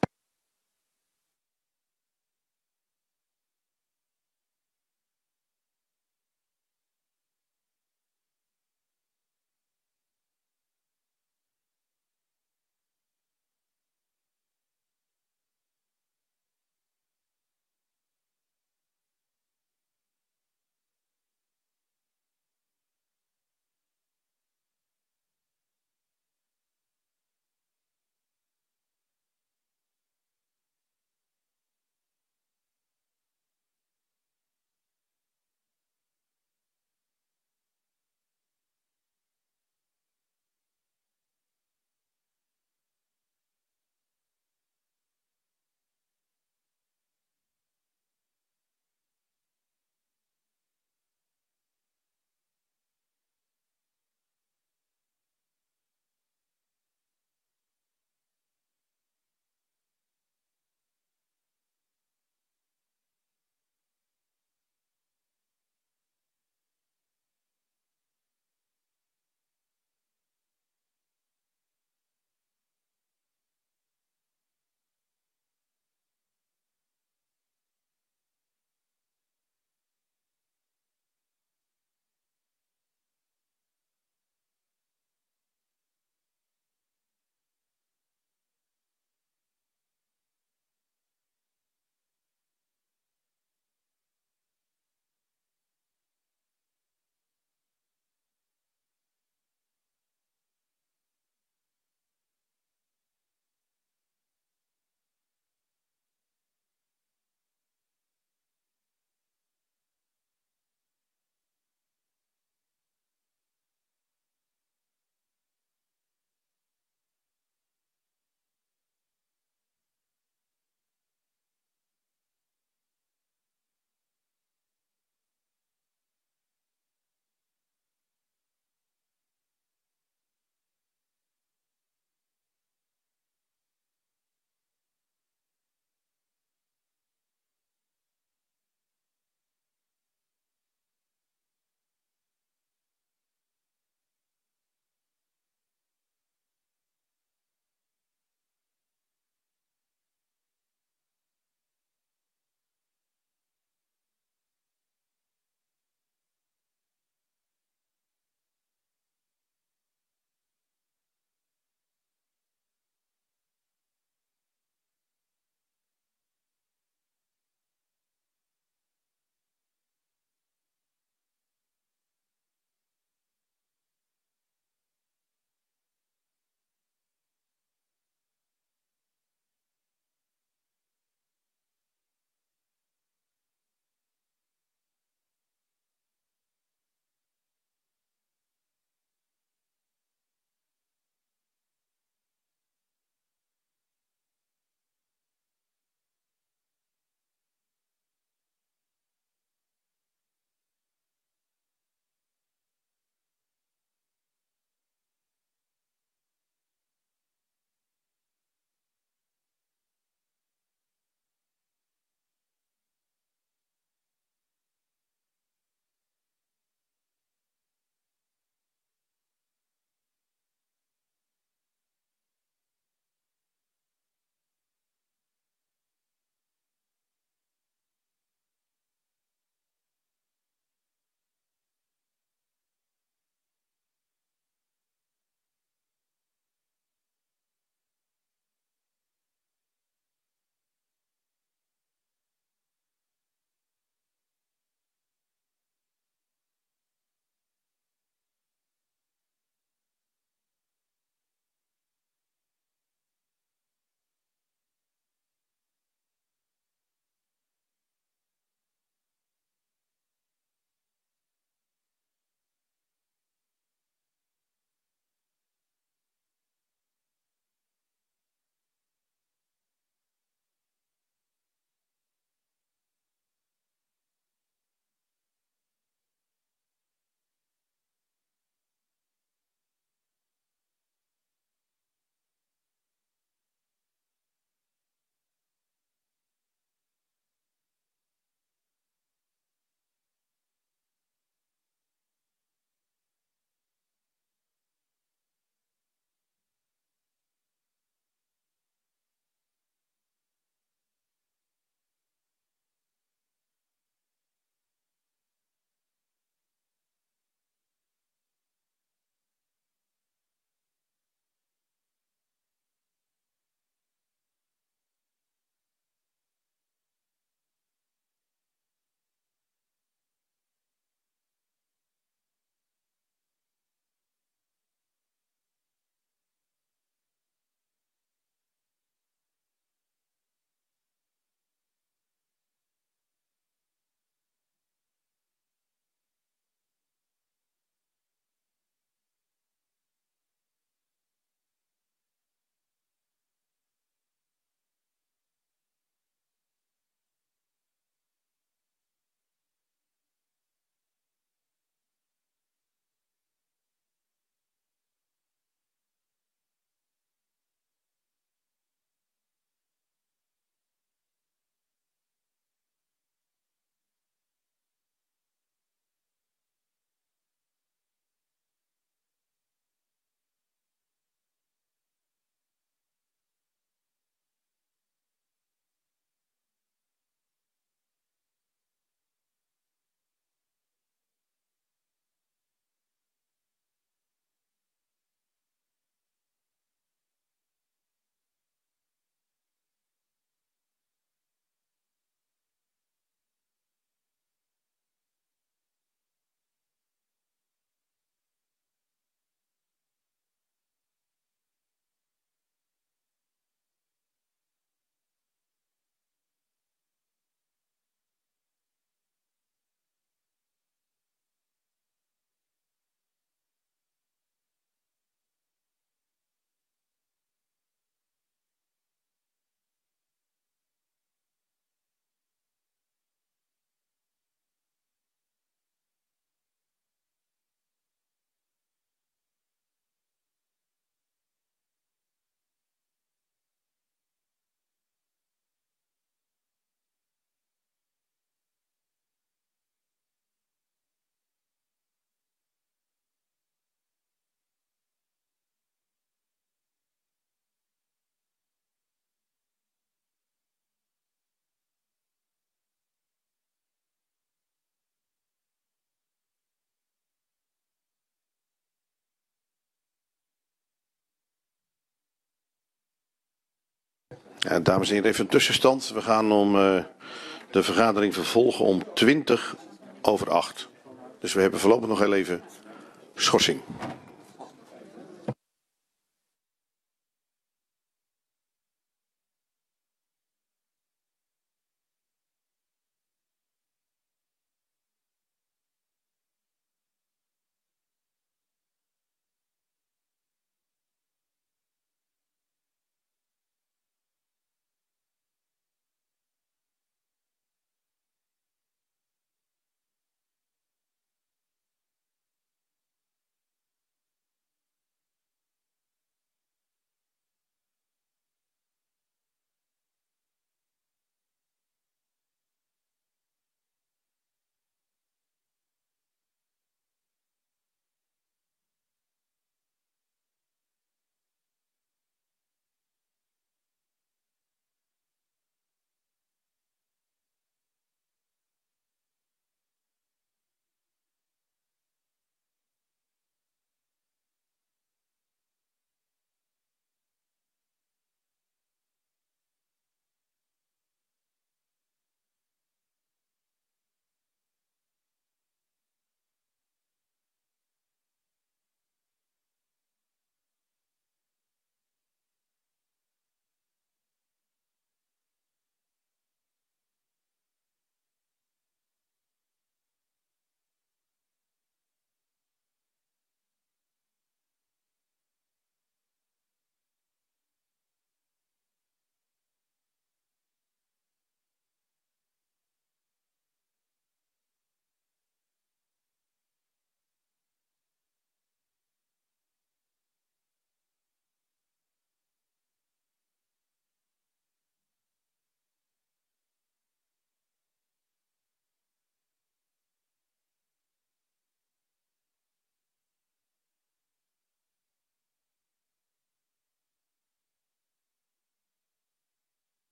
[SPEAKER 2] Ja, dames en heren, even een tussenstand. We gaan om de vergadering vervolgen om 7:20. Dus we hebben voorlopig nog heel even schorsing.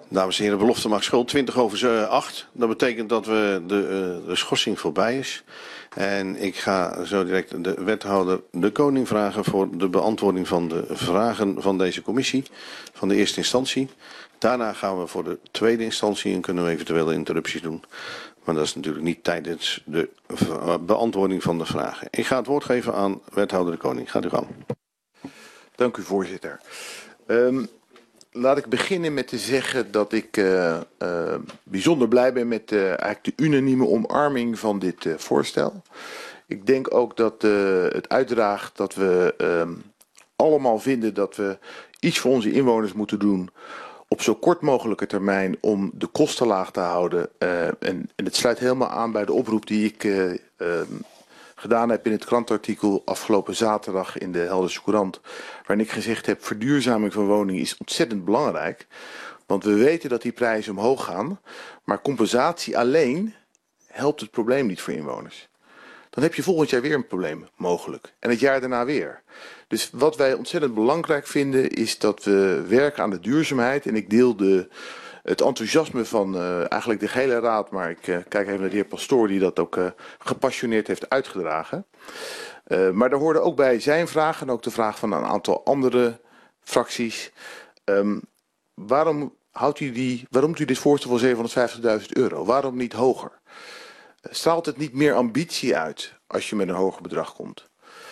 [SPEAKER 2] Dames en heren, belofte maakt schuld. 8:20. Dat betekent dat de schorsing voorbij is. En ik ga zo direct de wethouder De Koning vragen voor de beantwoording van de vragen van deze commissie, van de eerste instantie. Daarna gaan we voor de tweede instantie en kunnen we eventuele interrupties doen. Maar dat is natuurlijk niet tijdens de beantwoording van de vragen. Ik ga het woord geven aan wethouder De Koning. Gaat u gang.
[SPEAKER 16] Dank u, voorzitter. Laat ik beginnen met te zeggen dat ik bijzonder blij ben met eigenlijk de unanieme omarming van dit voorstel. Ik denk ook dat het uitdraagt dat we allemaal vinden dat we iets voor onze inwoners moeten doen op zo kort mogelijke termijn om de kosten laag te houden. En het sluit helemaal aan bij de oproep die ik gedaan heb in het krantartikel afgelopen zaterdag in de Helderse Courant, waarin ik gezegd heb, verduurzaming van woningen is ontzettend belangrijk. Want we weten dat die prijzen omhoog gaan, maar compensatie alleen helpt het probleem niet voor inwoners. Dan heb je volgend jaar weer een probleem, mogelijk. En het jaar daarna weer. Dus wat wij ontzettend belangrijk vinden is dat we werken aan de duurzaamheid. En ik deel het enthousiasme van eigenlijk de gehele raad, maar ik kijk even naar de heer Pastoor die dat ook gepassioneerd heeft uitgedragen. Maar daar hoorde ook bij zijn vraag en ook de vraag van een aantal andere fracties. Waarom doet u dit voorstel van €750.000? Waarom niet hoger? Straalt het niet meer ambitie uit als je met een hoger bedrag komt?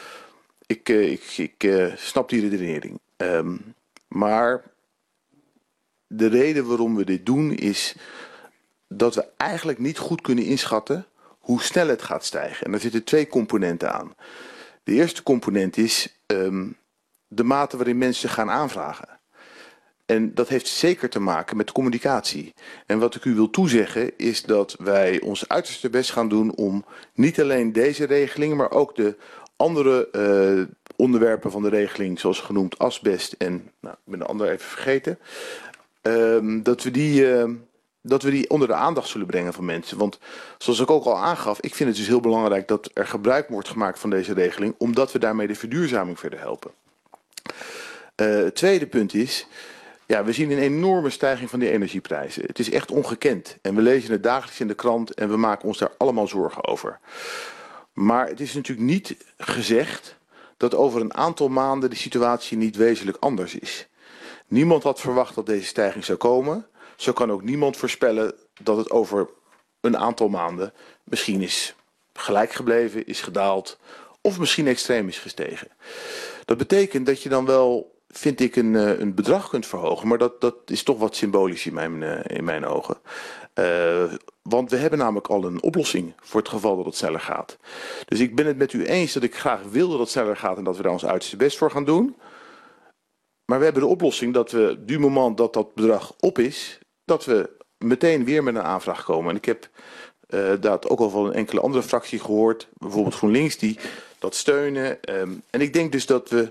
[SPEAKER 16] Ik snap die redenering. Maar de reden waarom we dit doen is dat we eigenlijk niet goed kunnen inschatten hoe snel het gaat stijgen. En daar zitten twee componenten aan. De eerste component is de mate waarin mensen gaan aanvragen. En dat heeft zeker te maken met communicatie. En wat ik u wil toezeggen is dat wij ons uiterste best gaan doen om niet alleen deze regeling, maar ook de andere onderwerpen van de regeling, zoals genoemd asbest en, nou, ik ben de andere even vergeten, dat we die onder de aandacht zullen brengen van mensen. Want zoals ik ook al aangaf, ik vind het dus heel belangrijk dat er gebruik wordt gemaakt van deze regeling, omdat we daarmee de verduurzaming verder helpen. Het tweede punt is, ja, we zien een enorme stijging van die energieprijzen. Het is echt ongekend. En we lezen het dagelijks in de krant en we maken ons daar allemaal zorgen over. Maar het is natuurlijk niet gezegd dat over een aantal maanden de situatie niet wezenlijk anders is. Niemand had verwacht dat deze stijging zou komen. Zo kan ook niemand voorspellen dat het over een aantal maanden misschien is gelijk gebleven, is gedaald of misschien extreem is gestegen. Dat betekent dat je dan wel, vind ik, een bedrag kunt verhogen, maar dat is toch wat symbolisch in mijn ogen. Want we hebben namelijk al een oplossing voor het geval dat het sneller gaat. Dus ik ben het met u eens dat ik graag wil dat het sneller gaat en dat we daar ons uiterste best voor gaan doen. Maar we hebben de oplossing dat we, du moment dat dat bedrag op is, dat we meteen weer met een aanvraag komen. En ik heb dat ook al van een enkele andere fractie gehoord, bijvoorbeeld GroenLinks, die dat steunen. En ik denk dus dat we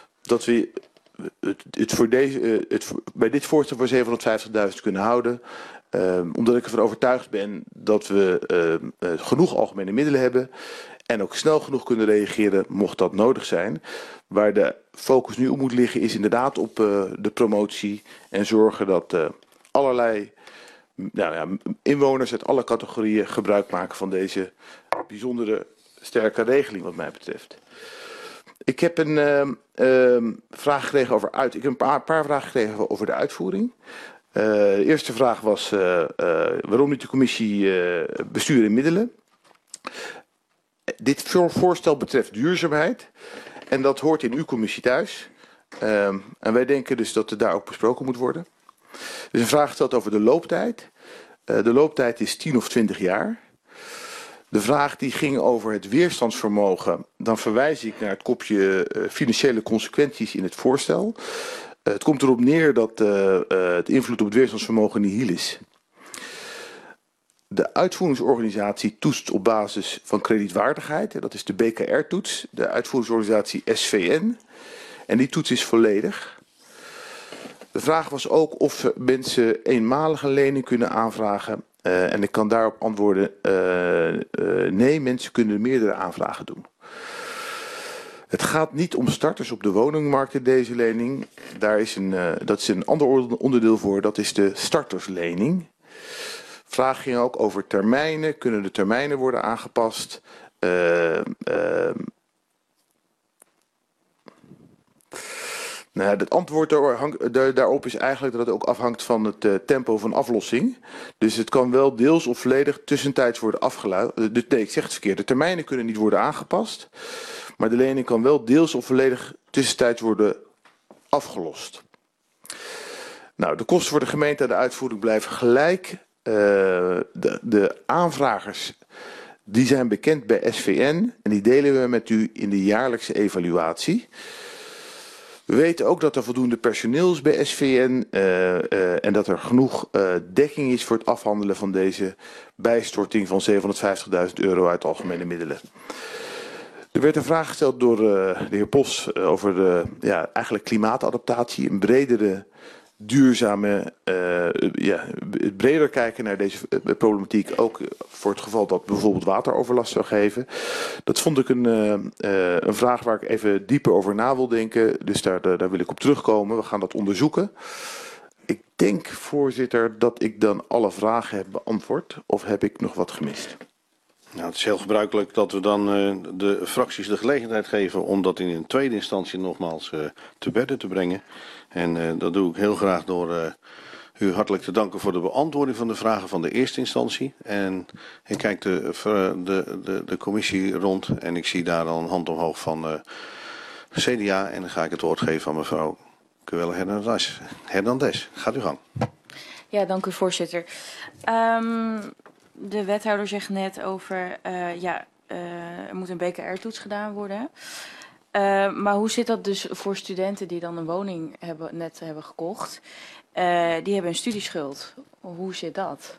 [SPEAKER 16] bij dit voorstel voor 750.000 kunnen houden. Omdat ik ervan overtuigd ben dat we genoeg algemene middelen hebben. En ook snel genoeg kunnen reageren mocht dat nodig zijn. Waar de focus nu op moet liggen is inderdaad op de promotie. En zorgen dat allerlei inwoners uit alle categorieën gebruik maken van deze bijzondere sterke regeling wat mij betreft. Ik heb een vraag gekregen over ik heb een paar vragen gekregen over de uitvoering. De eerste vraag was waarom niet de commissie bestuur en middelen. Dit voorstel betreft duurzaamheid en dat hoort in uw commissie thuis. En wij denken dus dat er daar ook besproken moet worden. Er is een vraag gesteld over de looptijd. De looptijd is 10 of 20 jaar. De vraag die ging over het weerstandsvermogen. Dan verwijs ik naar het kopje financiële consequenties in het voorstel. Het komt erop neer dat het invloed op het weerstandsvermogen nihil is. De uitvoeringsorganisatie toetst op basis van kredietwaardigheid. Dat is de BKR-toets. De uitvoeringsorganisatie SVN. En die toets is volledig. De vraag was ook of mensen eenmalige lening kunnen aanvragen. En ik kan daarop antwoorden, nee, mensen kunnen meerdere aanvragen doen. Het gaat niet om starters op de woningmarkt in deze lening. Dat is een ander onderdeel voor, dat is de starterslening. Vraag ging ook over termijnen. Kunnen de termijnen worden aangepast? Nou, het antwoord daarop is eigenlijk dat het ook afhangt van het tempo van aflossing. Dus het kan wel deels of volledig tussentijds worden afgeluid. Nee, ik zeg het verkeerd. De termijnen kunnen niet worden aangepast. Maar de lening kan wel deels of volledig tussentijds worden afgelost. Nou, de kosten voor de gemeente en de uitvoering blijven gelijk. De aanvragers die zijn bekend bij SVN en die delen we met u in de jaarlijkse evaluatie. We weten ook dat er voldoende personeel is bij SVN en dat er genoeg dekking is voor het afhandelen van deze bijstorting van €750.000 uit algemene middelen. Er werd een vraag gesteld door de heer Bos over eigenlijk klimaatadaptatie, een bredere, duurzame, het breder kijken naar deze problematiek, ook voor het geval dat bijvoorbeeld wateroverlast zou geven. Dat vond ik een vraag waar ik even dieper over na wil denken, dus daar wil ik op terugkomen. We gaan dat onderzoeken. Ik denk, voorzitter, dat ik dan alle vragen heb beantwoord, of heb ik nog wat gemist?
[SPEAKER 2] Nou, het is heel gebruikelijk dat we dan de fracties de gelegenheid geven om dat in een tweede instantie nogmaals te bedden te brengen. En dat doe ik heel graag door u hartelijk te danken voor de beantwoording van de vragen van de eerste instantie. En ik kijk de commissie rond en ik zie daar al een hand omhoog van CDA. En dan ga ik het woord geven aan mevrouw Cuelle Hernandez. Gaat uw gang.
[SPEAKER 17] Ja, dank u voorzitter. De wethouder zegt net over, er moet een BKR-toets gedaan worden. Maar hoe zit dat dus voor studenten die dan een woning net hebben gekocht? Die hebben een studieschuld. Hoe zit dat?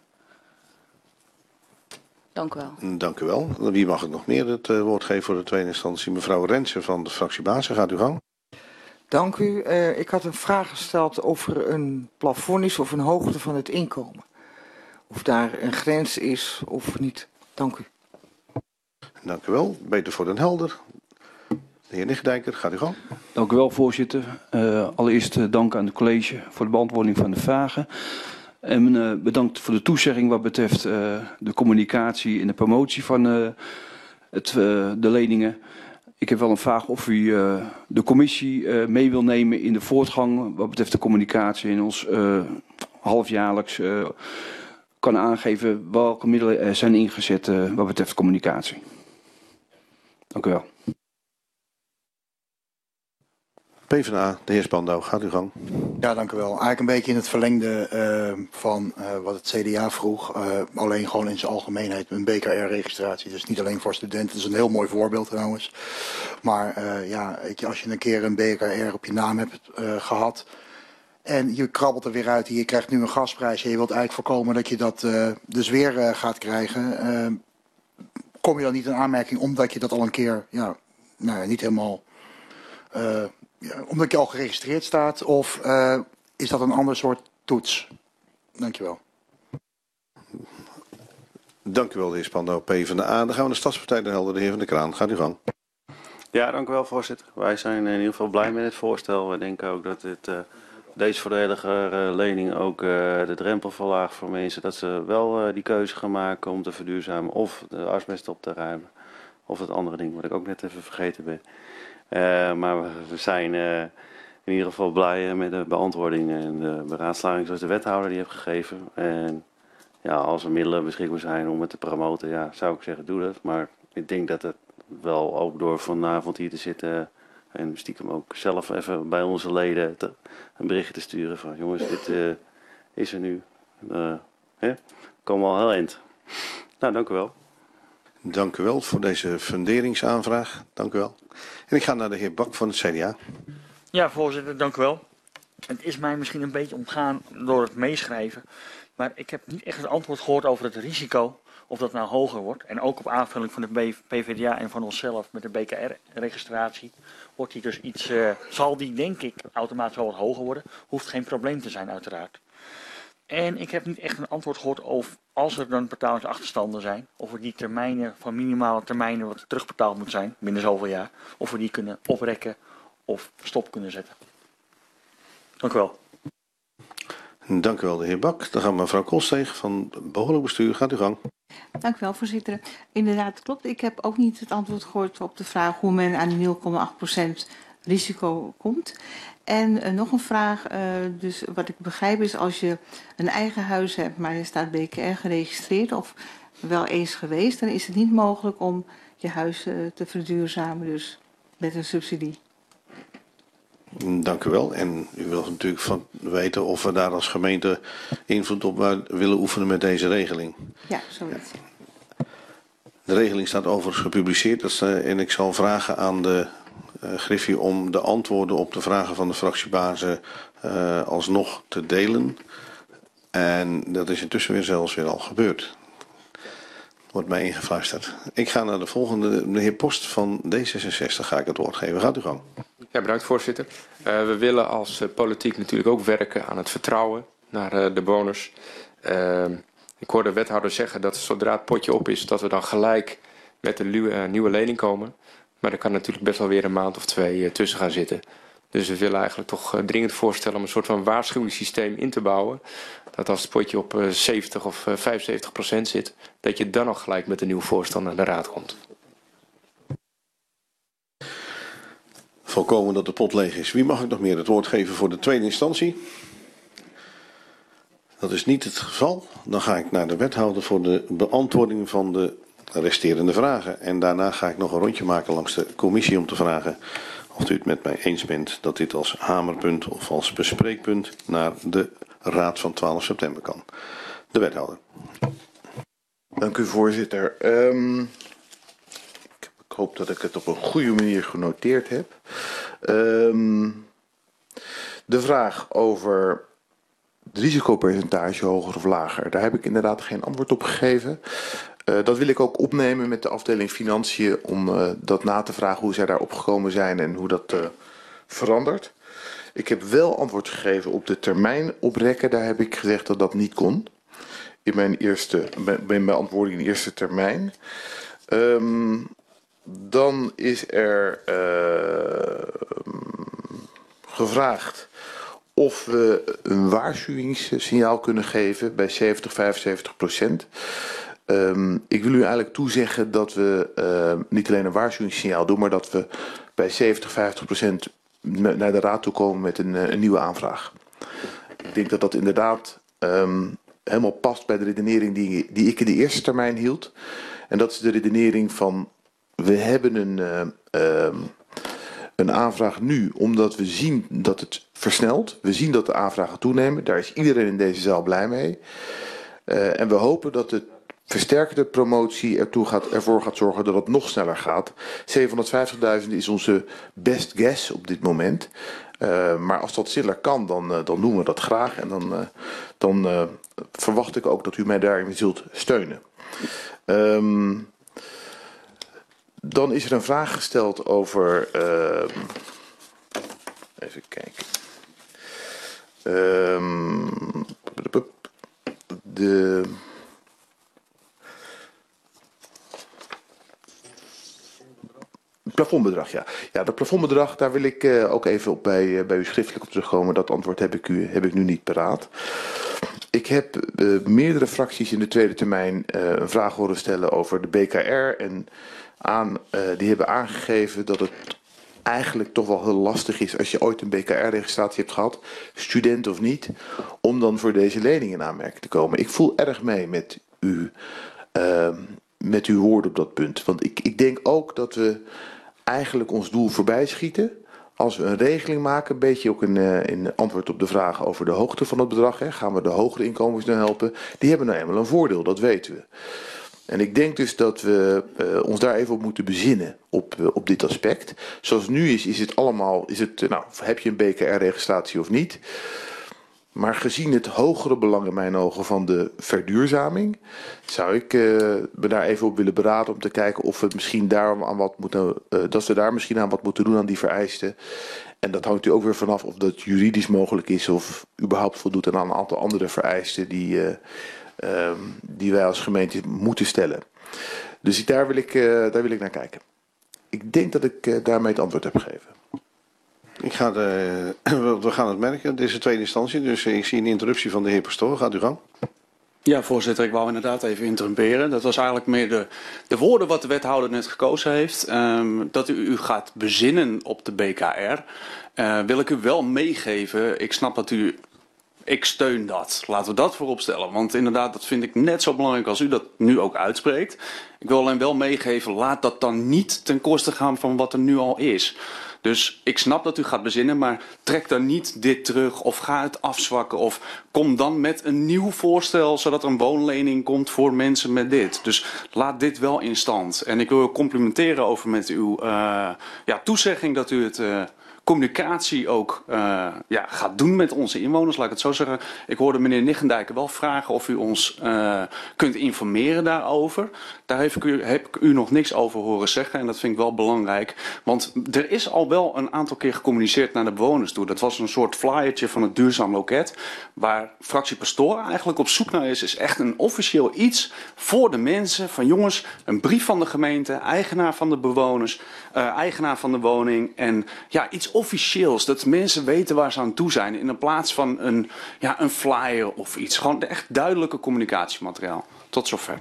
[SPEAKER 17] Dank u wel.
[SPEAKER 2] Dank u wel. Wie mag ik nog meer het woord geven voor de tweede instantie? Mevrouw Rensen van de fractie Bazen, gaat uw gang.
[SPEAKER 9] Dank u. Ik had een vraag gesteld of er een plafond is of een hoogte van het inkomen. Of daar een grens is of niet. Dank u.
[SPEAKER 2] Dank u wel. Beter voor den Helder. De heer Nichtdijker, gaat u gang.
[SPEAKER 1] Dank u wel, voorzitter. Allereerst dank aan het college voor de beantwoording van de vragen. En bedankt voor de toezegging wat betreft de communicatie en de promotie van de leningen. Ik heb wel een vraag of u de commissie mee wil nemen in de voortgang wat betreft de communicatie in ons halfjaarlijks kan aangeven welke middelen er zijn ingezet wat betreft communicatie. Dank u wel.
[SPEAKER 2] PvdA, de heer Spandau, gaat uw gang.
[SPEAKER 5] Ja, dank u wel. Eigenlijk een beetje in het verlengde van wat het CDA vroeg. Alleen gewoon in zijn algemeenheid een BKR-registratie. Dus niet alleen voor studenten. Dat is een heel mooi voorbeeld trouwens. Maar weet je, als je een keer een BKR op je naam hebt gehad en je krabbelt er weer uit en je krijgt nu een gasprijs en je wilt eigenlijk voorkomen dat je dat dus weer gaat krijgen, kom je dan niet in aanmerking omdat je dat al een keer niet helemaal omdat je al geregistreerd staat, of is dat een ander soort toets? Dankjewel.
[SPEAKER 2] Dank u wel, de heer Spandau, PvdA. Dan gaan we de Stadspartij Den Helder, de heer Van der Kraan. Gaat u gang.
[SPEAKER 3] Ja, dank u wel, voorzitter. Wij zijn in ieder geval blij met het voorstel. We denken ook dat deze voordelige lening ook de drempel verlaagt voor mensen. Dat ze wel die keuze gaan maken om te verduurzamen of de asbest op te ruimen. Of het andere ding, wat ik ook net even vergeten ben. Maar we zijn in ieder geval blij met de beantwoording en de beraadslaging zoals de wethouder die heeft gegeven. En ja, als er middelen beschikbaar zijn om het te promoten, ja, zou ik zeggen doe dat. Maar ik denk dat het wel ook door vanavond hier te zitten en stiekem ook zelf even bij onze leden een berichtje te sturen van jongens, dit is er nu. Komen we al heel eind. Nou, dank u wel.
[SPEAKER 2] Dank u wel voor deze funderingsaanvraag. Dank u wel. En ik ga naar de heer Bak van het CDA.
[SPEAKER 8] Ja, voorzitter, dank u wel. Het is mij misschien een beetje ontgaan door het meeschrijven. Maar ik heb niet echt het antwoord gehoord over het risico. Of dat nou hoger wordt. En ook op aanvulling van de PvdA en van onszelf met de BKR-registratie. Wordt die dus zal die denk ik automatisch wel wat hoger worden. Hoeft geen probleem te zijn uiteraard. En ik heb niet echt een antwoord gehoord over als er dan betalingsachterstanden zijn, of we die termijnen van minimale termijnen wat terugbetaald moet zijn, binnen zoveel jaar, of we die kunnen oprekken of stop kunnen zetten. Dank u wel.
[SPEAKER 2] Dank u wel, de heer Bak. Dan gaan we mevrouw Kolsteeg van Behoorlijk Bestuur. Gaat uw gang.
[SPEAKER 6] Dank u wel, voorzitter. Inderdaad, klopt. Ik heb ook niet het antwoord gehoord op de vraag hoe men aan die 0,8% risico komt. En nog een vraag, dus wat ik begrijp is als je een eigen huis hebt, maar je staat BKR geregistreerd of wel eens geweest, dan is het niet mogelijk om je huis te verduurzamen, dus met een subsidie.
[SPEAKER 2] Dank u wel. En u wilt natuurlijk van weten of we daar als gemeente invloed op willen oefenen met deze regeling.
[SPEAKER 6] Ja, zoiets.
[SPEAKER 2] De regeling staat overigens gepubliceerd en ik zal vragen aan de Griffie om de antwoorden op de vragen van de fractiebazen alsnog te delen. En dat is intussen weer zelfs weer al gebeurd. Wordt mij ingefluisterd. Ik ga naar de volgende, de heer Post van D66 ga ik het woord geven. Gaat u gang.
[SPEAKER 11] Ja, bedankt voorzitter. We willen als politiek natuurlijk ook werken aan het vertrouwen naar de bewoners. Ik hoorde de wethouder zeggen dat zodra het potje op is, dat we dan gelijk met een nieuwe lening komen. Maar er kan natuurlijk best wel weer een maand of 2 tussen gaan zitten. Dus we willen eigenlijk toch dringend voorstellen om een soort van waarschuwingssysteem in te bouwen. Dat als het potje op 70 of 75% zit, dat je dan nog gelijk met een nieuw voorstel naar de raad komt.
[SPEAKER 2] Voorkomen dat de pot leeg is. Wie mag ik nog meer het woord geven voor de tweede instantie? Dat is niet het geval. Dan ga ik naar de wethouder voor de beantwoording van de resterende vragen. En daarna ga ik nog een rondje maken langs de commissie om te vragen of u het met mij eens bent dat dit als hamerpunt of als bespreekpunt naar de raad van 12 september kan. De wethouder.
[SPEAKER 16] Dank u voorzitter. Ik hoop dat ik het op een goede manier genoteerd heb. De vraag over het risicopercentage hoger of lager, daar heb ik inderdaad geen antwoord op gegeven. Dat wil ik ook opnemen met de afdeling Financiën om dat na te vragen hoe zij daarop gekomen zijn en hoe dat verandert. Ik heb wel antwoord gegeven op de termijn oprekken. Daar heb ik gezegd dat dat niet kon. In mijn beantwoording in de eerste termijn. Dan is er gevraagd of we een waarschuwingssignaal kunnen geven bij 70-75%. Ik wil u eigenlijk toezeggen dat we niet alleen een waarschuwingssignaal doen, maar dat we bij 70-50% naar de raad toe komen met een nieuwe aanvraag. Ik denk dat dat inderdaad helemaal past bij de redenering die ik in de eerste termijn hield. En dat is de redenering van, we hebben een aanvraag nu, omdat we zien dat het versnelt. We zien dat de aanvragen toenemen. Daar is iedereen in deze zaal blij mee. En we hopen dat de versterkte promotie ervoor gaat zorgen dat het nog sneller gaat. 750.000 is onze best guess op dit moment. Maar als dat sneller kan, dan doen we dat graag. En dan verwacht ik ook dat u mij daarin zult steunen. Dan is er een vraag gesteld over... even kijken. De plafondbedrag, ja. Ja, dat plafondbedrag, daar wil ik ook even op bij u schriftelijk op terugkomen. Dat antwoord heb ik nu niet paraat. Ik heb meerdere fracties in de tweede termijn een vraag horen stellen over de BKR. En die hebben aangegeven dat het eigenlijk toch wel heel lastig is als je ooit een BKR-registratie hebt gehad, student of niet, om dan voor deze lening in aanmerking te komen. Ik voel erg mee met uw woorden op dat punt. Want ik denk ook dat we eigenlijk ons doel voorbij schieten als we een regeling maken, een beetje ook in antwoord op de vraag over de hoogte van het bedrag. Gaan we de hogere inkomens nou helpen? Die hebben nou eenmaal een voordeel, dat weten we. En ik denk dus dat we ons daar even op moeten bezinnen op dit aspect. Zoals het nu is het allemaal, heb je een BKR-registratie of niet? Maar gezien het hogere belang in mijn ogen van de verduurzaming, zou ik me daar even op willen beraden om te kijken of we misschien daar aan wat moeten doen aan die vereisten. En dat hangt natuurlijk ook weer vanaf of dat juridisch mogelijk is of überhaupt voldoet aan een aantal andere vereisten die wij als gemeente moeten stellen. Dus daar wil ik naar kijken. Ik denk dat ik daarmee het antwoord heb gegeven.
[SPEAKER 2] We gaan het merken. Dit is de tweede instantie, dus ik zie een interruptie van de heer Pastoor. Gaat u gang.
[SPEAKER 10] Ja, voorzitter, ik wou inderdaad even interrumperen. Dat was eigenlijk meer de woorden wat de wethouder net gekozen heeft. Dat u gaat bezinnen op de BKR. Wil ik u wel meegeven, ik snap dat ik steun dat. Laten we dat voorop stellen. Want inderdaad, dat vind ik net zo belangrijk als u dat nu ook uitspreekt. Ik wil alleen wel meegeven, laat dat dan niet ten koste gaan van wat er nu al is. Dus ik snap dat u gaat bezinnen, maar trek dan niet dit terug of ga het afzwakken. Of kom dan met een nieuw voorstel, zodat er een woonlening komt voor mensen met dit. Dus laat dit wel in stand. En ik wil u complimenteren over met uw toezegging dat u het communicatie ook gaat doen met onze inwoners, laat ik het zo zeggen. Ik hoorde meneer Nigendijk wel vragen of u ons kunt informeren daarover. Daar heb ik u nog niks over horen zeggen en dat vind ik wel belangrijk. Want er is al wel een aantal keer gecommuniceerd naar de bewoners toe. Dat was een soort flyertje van het duurzaam loket. Waar fractie Pastoor eigenlijk op zoek naar is echt een officieel iets voor de mensen. Van jongens, een brief van de gemeente, eigenaar van de bewoners, eigenaar van de woning. En ja, iets officieels, dat mensen weten waar ze aan toe zijn. In plaats van een flyer of iets. Gewoon echt duidelijke communicatiemateriaal. Tot zover.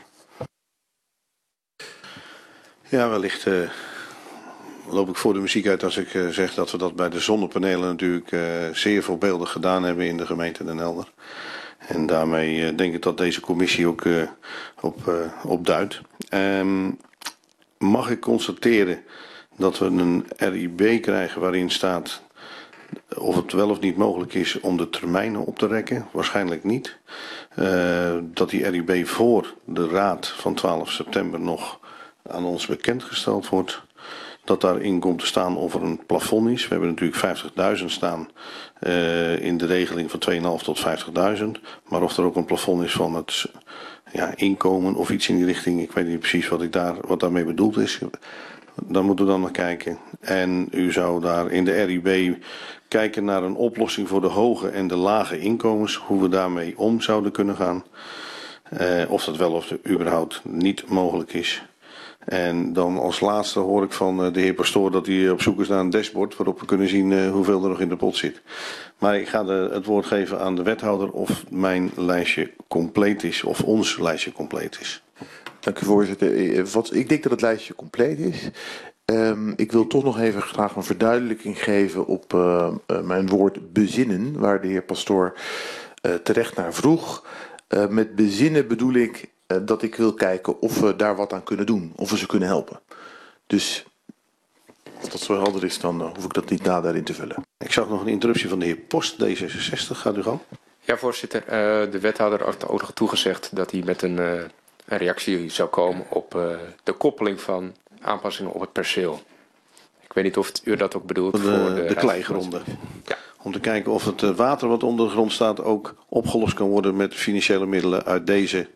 [SPEAKER 2] Ja, wellicht loop ik voor de muziek uit als ik zeg dat we dat bij de zonnepanelen natuurlijk zeer voorbeeldig gedaan hebben in de gemeente Den Helder. En daarmee denk ik dat deze commissie ook op duidt. Mag ik constateren dat we een RIB krijgen waarin staat of het wel of niet mogelijk is om de termijnen op te rekken? Waarschijnlijk niet. Dat die RIB voor de raad van 12 september nog aan ons bekendgesteld wordt. Dat daarin komt te staan of er een plafond is. We hebben natuurlijk 50.000 staan in de regeling van 2.500 tot 50.000. Maar of er ook een plafond is van het inkomen of iets in die richting. Ik weet niet precies wat daarmee bedoeld is. Daar moeten we dan naar kijken. En u zou daar in de RIB kijken naar een oplossing voor de hoge en de lage inkomens. Hoe we daarmee om zouden kunnen gaan. Of dat wel of überhaupt niet mogelijk is. En dan als laatste hoor ik van de heer Pastoor dat hij op zoek is naar een dashboard waarop we kunnen zien hoeveel er nog in de pot zit. Maar ik ga het woord geven aan de wethouder of mijn lijstje compleet is of ons lijstje compleet is.
[SPEAKER 16] Dank u voorzitter. Ik denk dat het lijstje compleet is. Ik wil toch nog even graag een verduidelijking geven op mijn woord bezinnen, waar de heer Pastoor terecht naar vroeg. Met bezinnen bedoel ik dat ik wil kijken of we daar wat aan kunnen doen, of we ze kunnen helpen. Dus als dat zo helder is, dan hoef ik dat niet nader in te vullen.
[SPEAKER 2] Ik zag nog een interruptie van de heer Post, D66. Gaat u gang.
[SPEAKER 11] Ja, voorzitter. De wethouder had ook nog toegezegd dat hij met een reactie zou komen op de koppeling van aanpassingen op het perceel. Ik weet niet of u dat ook bedoelt voor
[SPEAKER 2] de kleigronden. Ja. Om te kijken of het water wat onder de grond staat ook opgelost kan worden met financiële middelen uit deze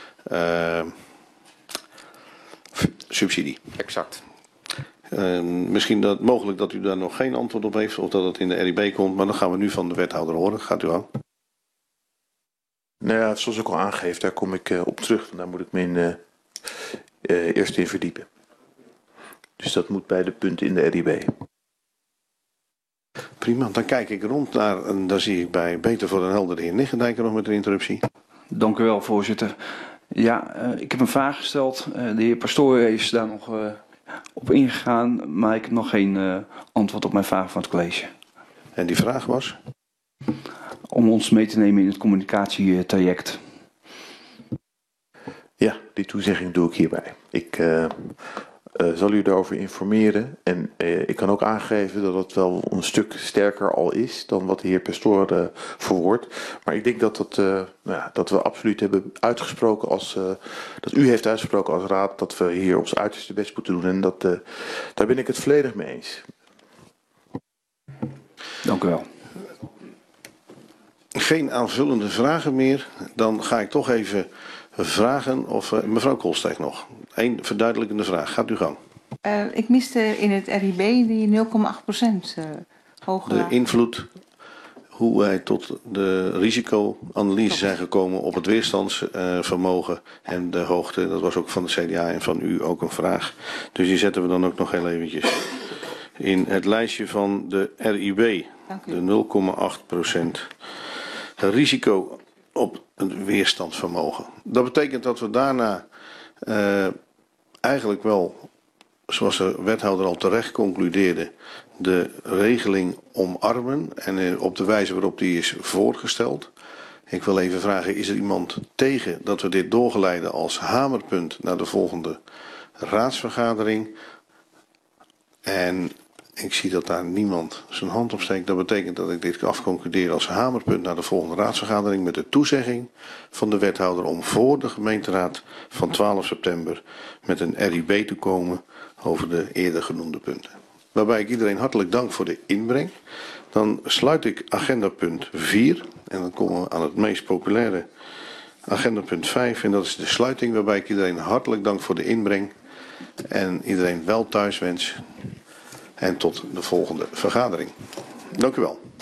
[SPEAKER 2] subsidie.
[SPEAKER 11] Exact.
[SPEAKER 2] Misschien mogelijk dat u daar nog geen antwoord op heeft of dat het in de RIB komt, maar dan gaan we nu van de wethouder horen. Gaat u aan.
[SPEAKER 16] Nou ja, zoals ik al aangeef, daar kom ik op terug. Daar moet ik me eerst in verdiepen. Dus dat moet bij de punten in de RIB.
[SPEAKER 2] Prima, dan kijk ik rond naar, en daar zie ik bij Beter voor Den Helder de heer Nigendijk nog met een interruptie.
[SPEAKER 1] Dank u wel, voorzitter. Ja, ik heb een vraag gesteld. De heer Pastoor is daar nog op ingegaan, maar ik heb nog geen antwoord op mijn vraag van het college.
[SPEAKER 2] En die vraag was?
[SPEAKER 1] Om ons mee te nemen in het communicatietraject.
[SPEAKER 16] Ja, die toezegging doe ik hierbij. Ik zal u daarover informeren. En ik kan ook aangeven dat het wel een stuk sterker al is dan wat de heer Pastoor verwoordt. Maar ik denk dat we absoluut hebben uitgesproken dat u heeft uitgesproken als raad dat we hier ons uiterste best moeten doen. En daar ben ik het volledig mee eens.
[SPEAKER 1] Dank u wel.
[SPEAKER 2] Geen aanvullende vragen meer. Dan ga ik toch even vragen of mevrouw Kolstijk nog. Eén verduidelijkende vraag. Gaat u gang.
[SPEAKER 6] Ik miste in het RIB die 0,8% Hoogelaar.
[SPEAKER 2] de invloed, hoe wij tot de risicoanalyse zijn gekomen op het weerstandsvermogen en de hoogte. Dat was ook van de CDA en van u ook een vraag. Dus die zetten we dan ook nog heel eventjes in het lijstje van de RIB, de 0,8% risico op het weerstandsvermogen. Dat betekent dat we daarna eigenlijk wel, zoals de wethouder al terecht concludeerde, de regeling omarmen en op de wijze waarop die is voorgesteld. Ik wil even vragen, is er iemand tegen dat we dit doorgeleiden als hamerpunt naar de volgende raadsvergadering? En ik zie dat daar niemand zijn hand op steekt. Dat betekent dat ik dit afconcludeer als hamerpunt naar de volgende raadsvergadering met de toezegging van de wethouder om voor de gemeenteraad van 12 september met een RIB te komen over de eerder genoemde punten. Waarbij ik iedereen hartelijk dank voor de inbreng. Dan sluit ik agenda punt 4 en dan komen we aan het meest populaire agenda punt 5 en dat is de sluiting, waarbij ik iedereen hartelijk dank voor de inbreng en iedereen wel thuis wens. En tot de volgende vergadering. Dank u wel.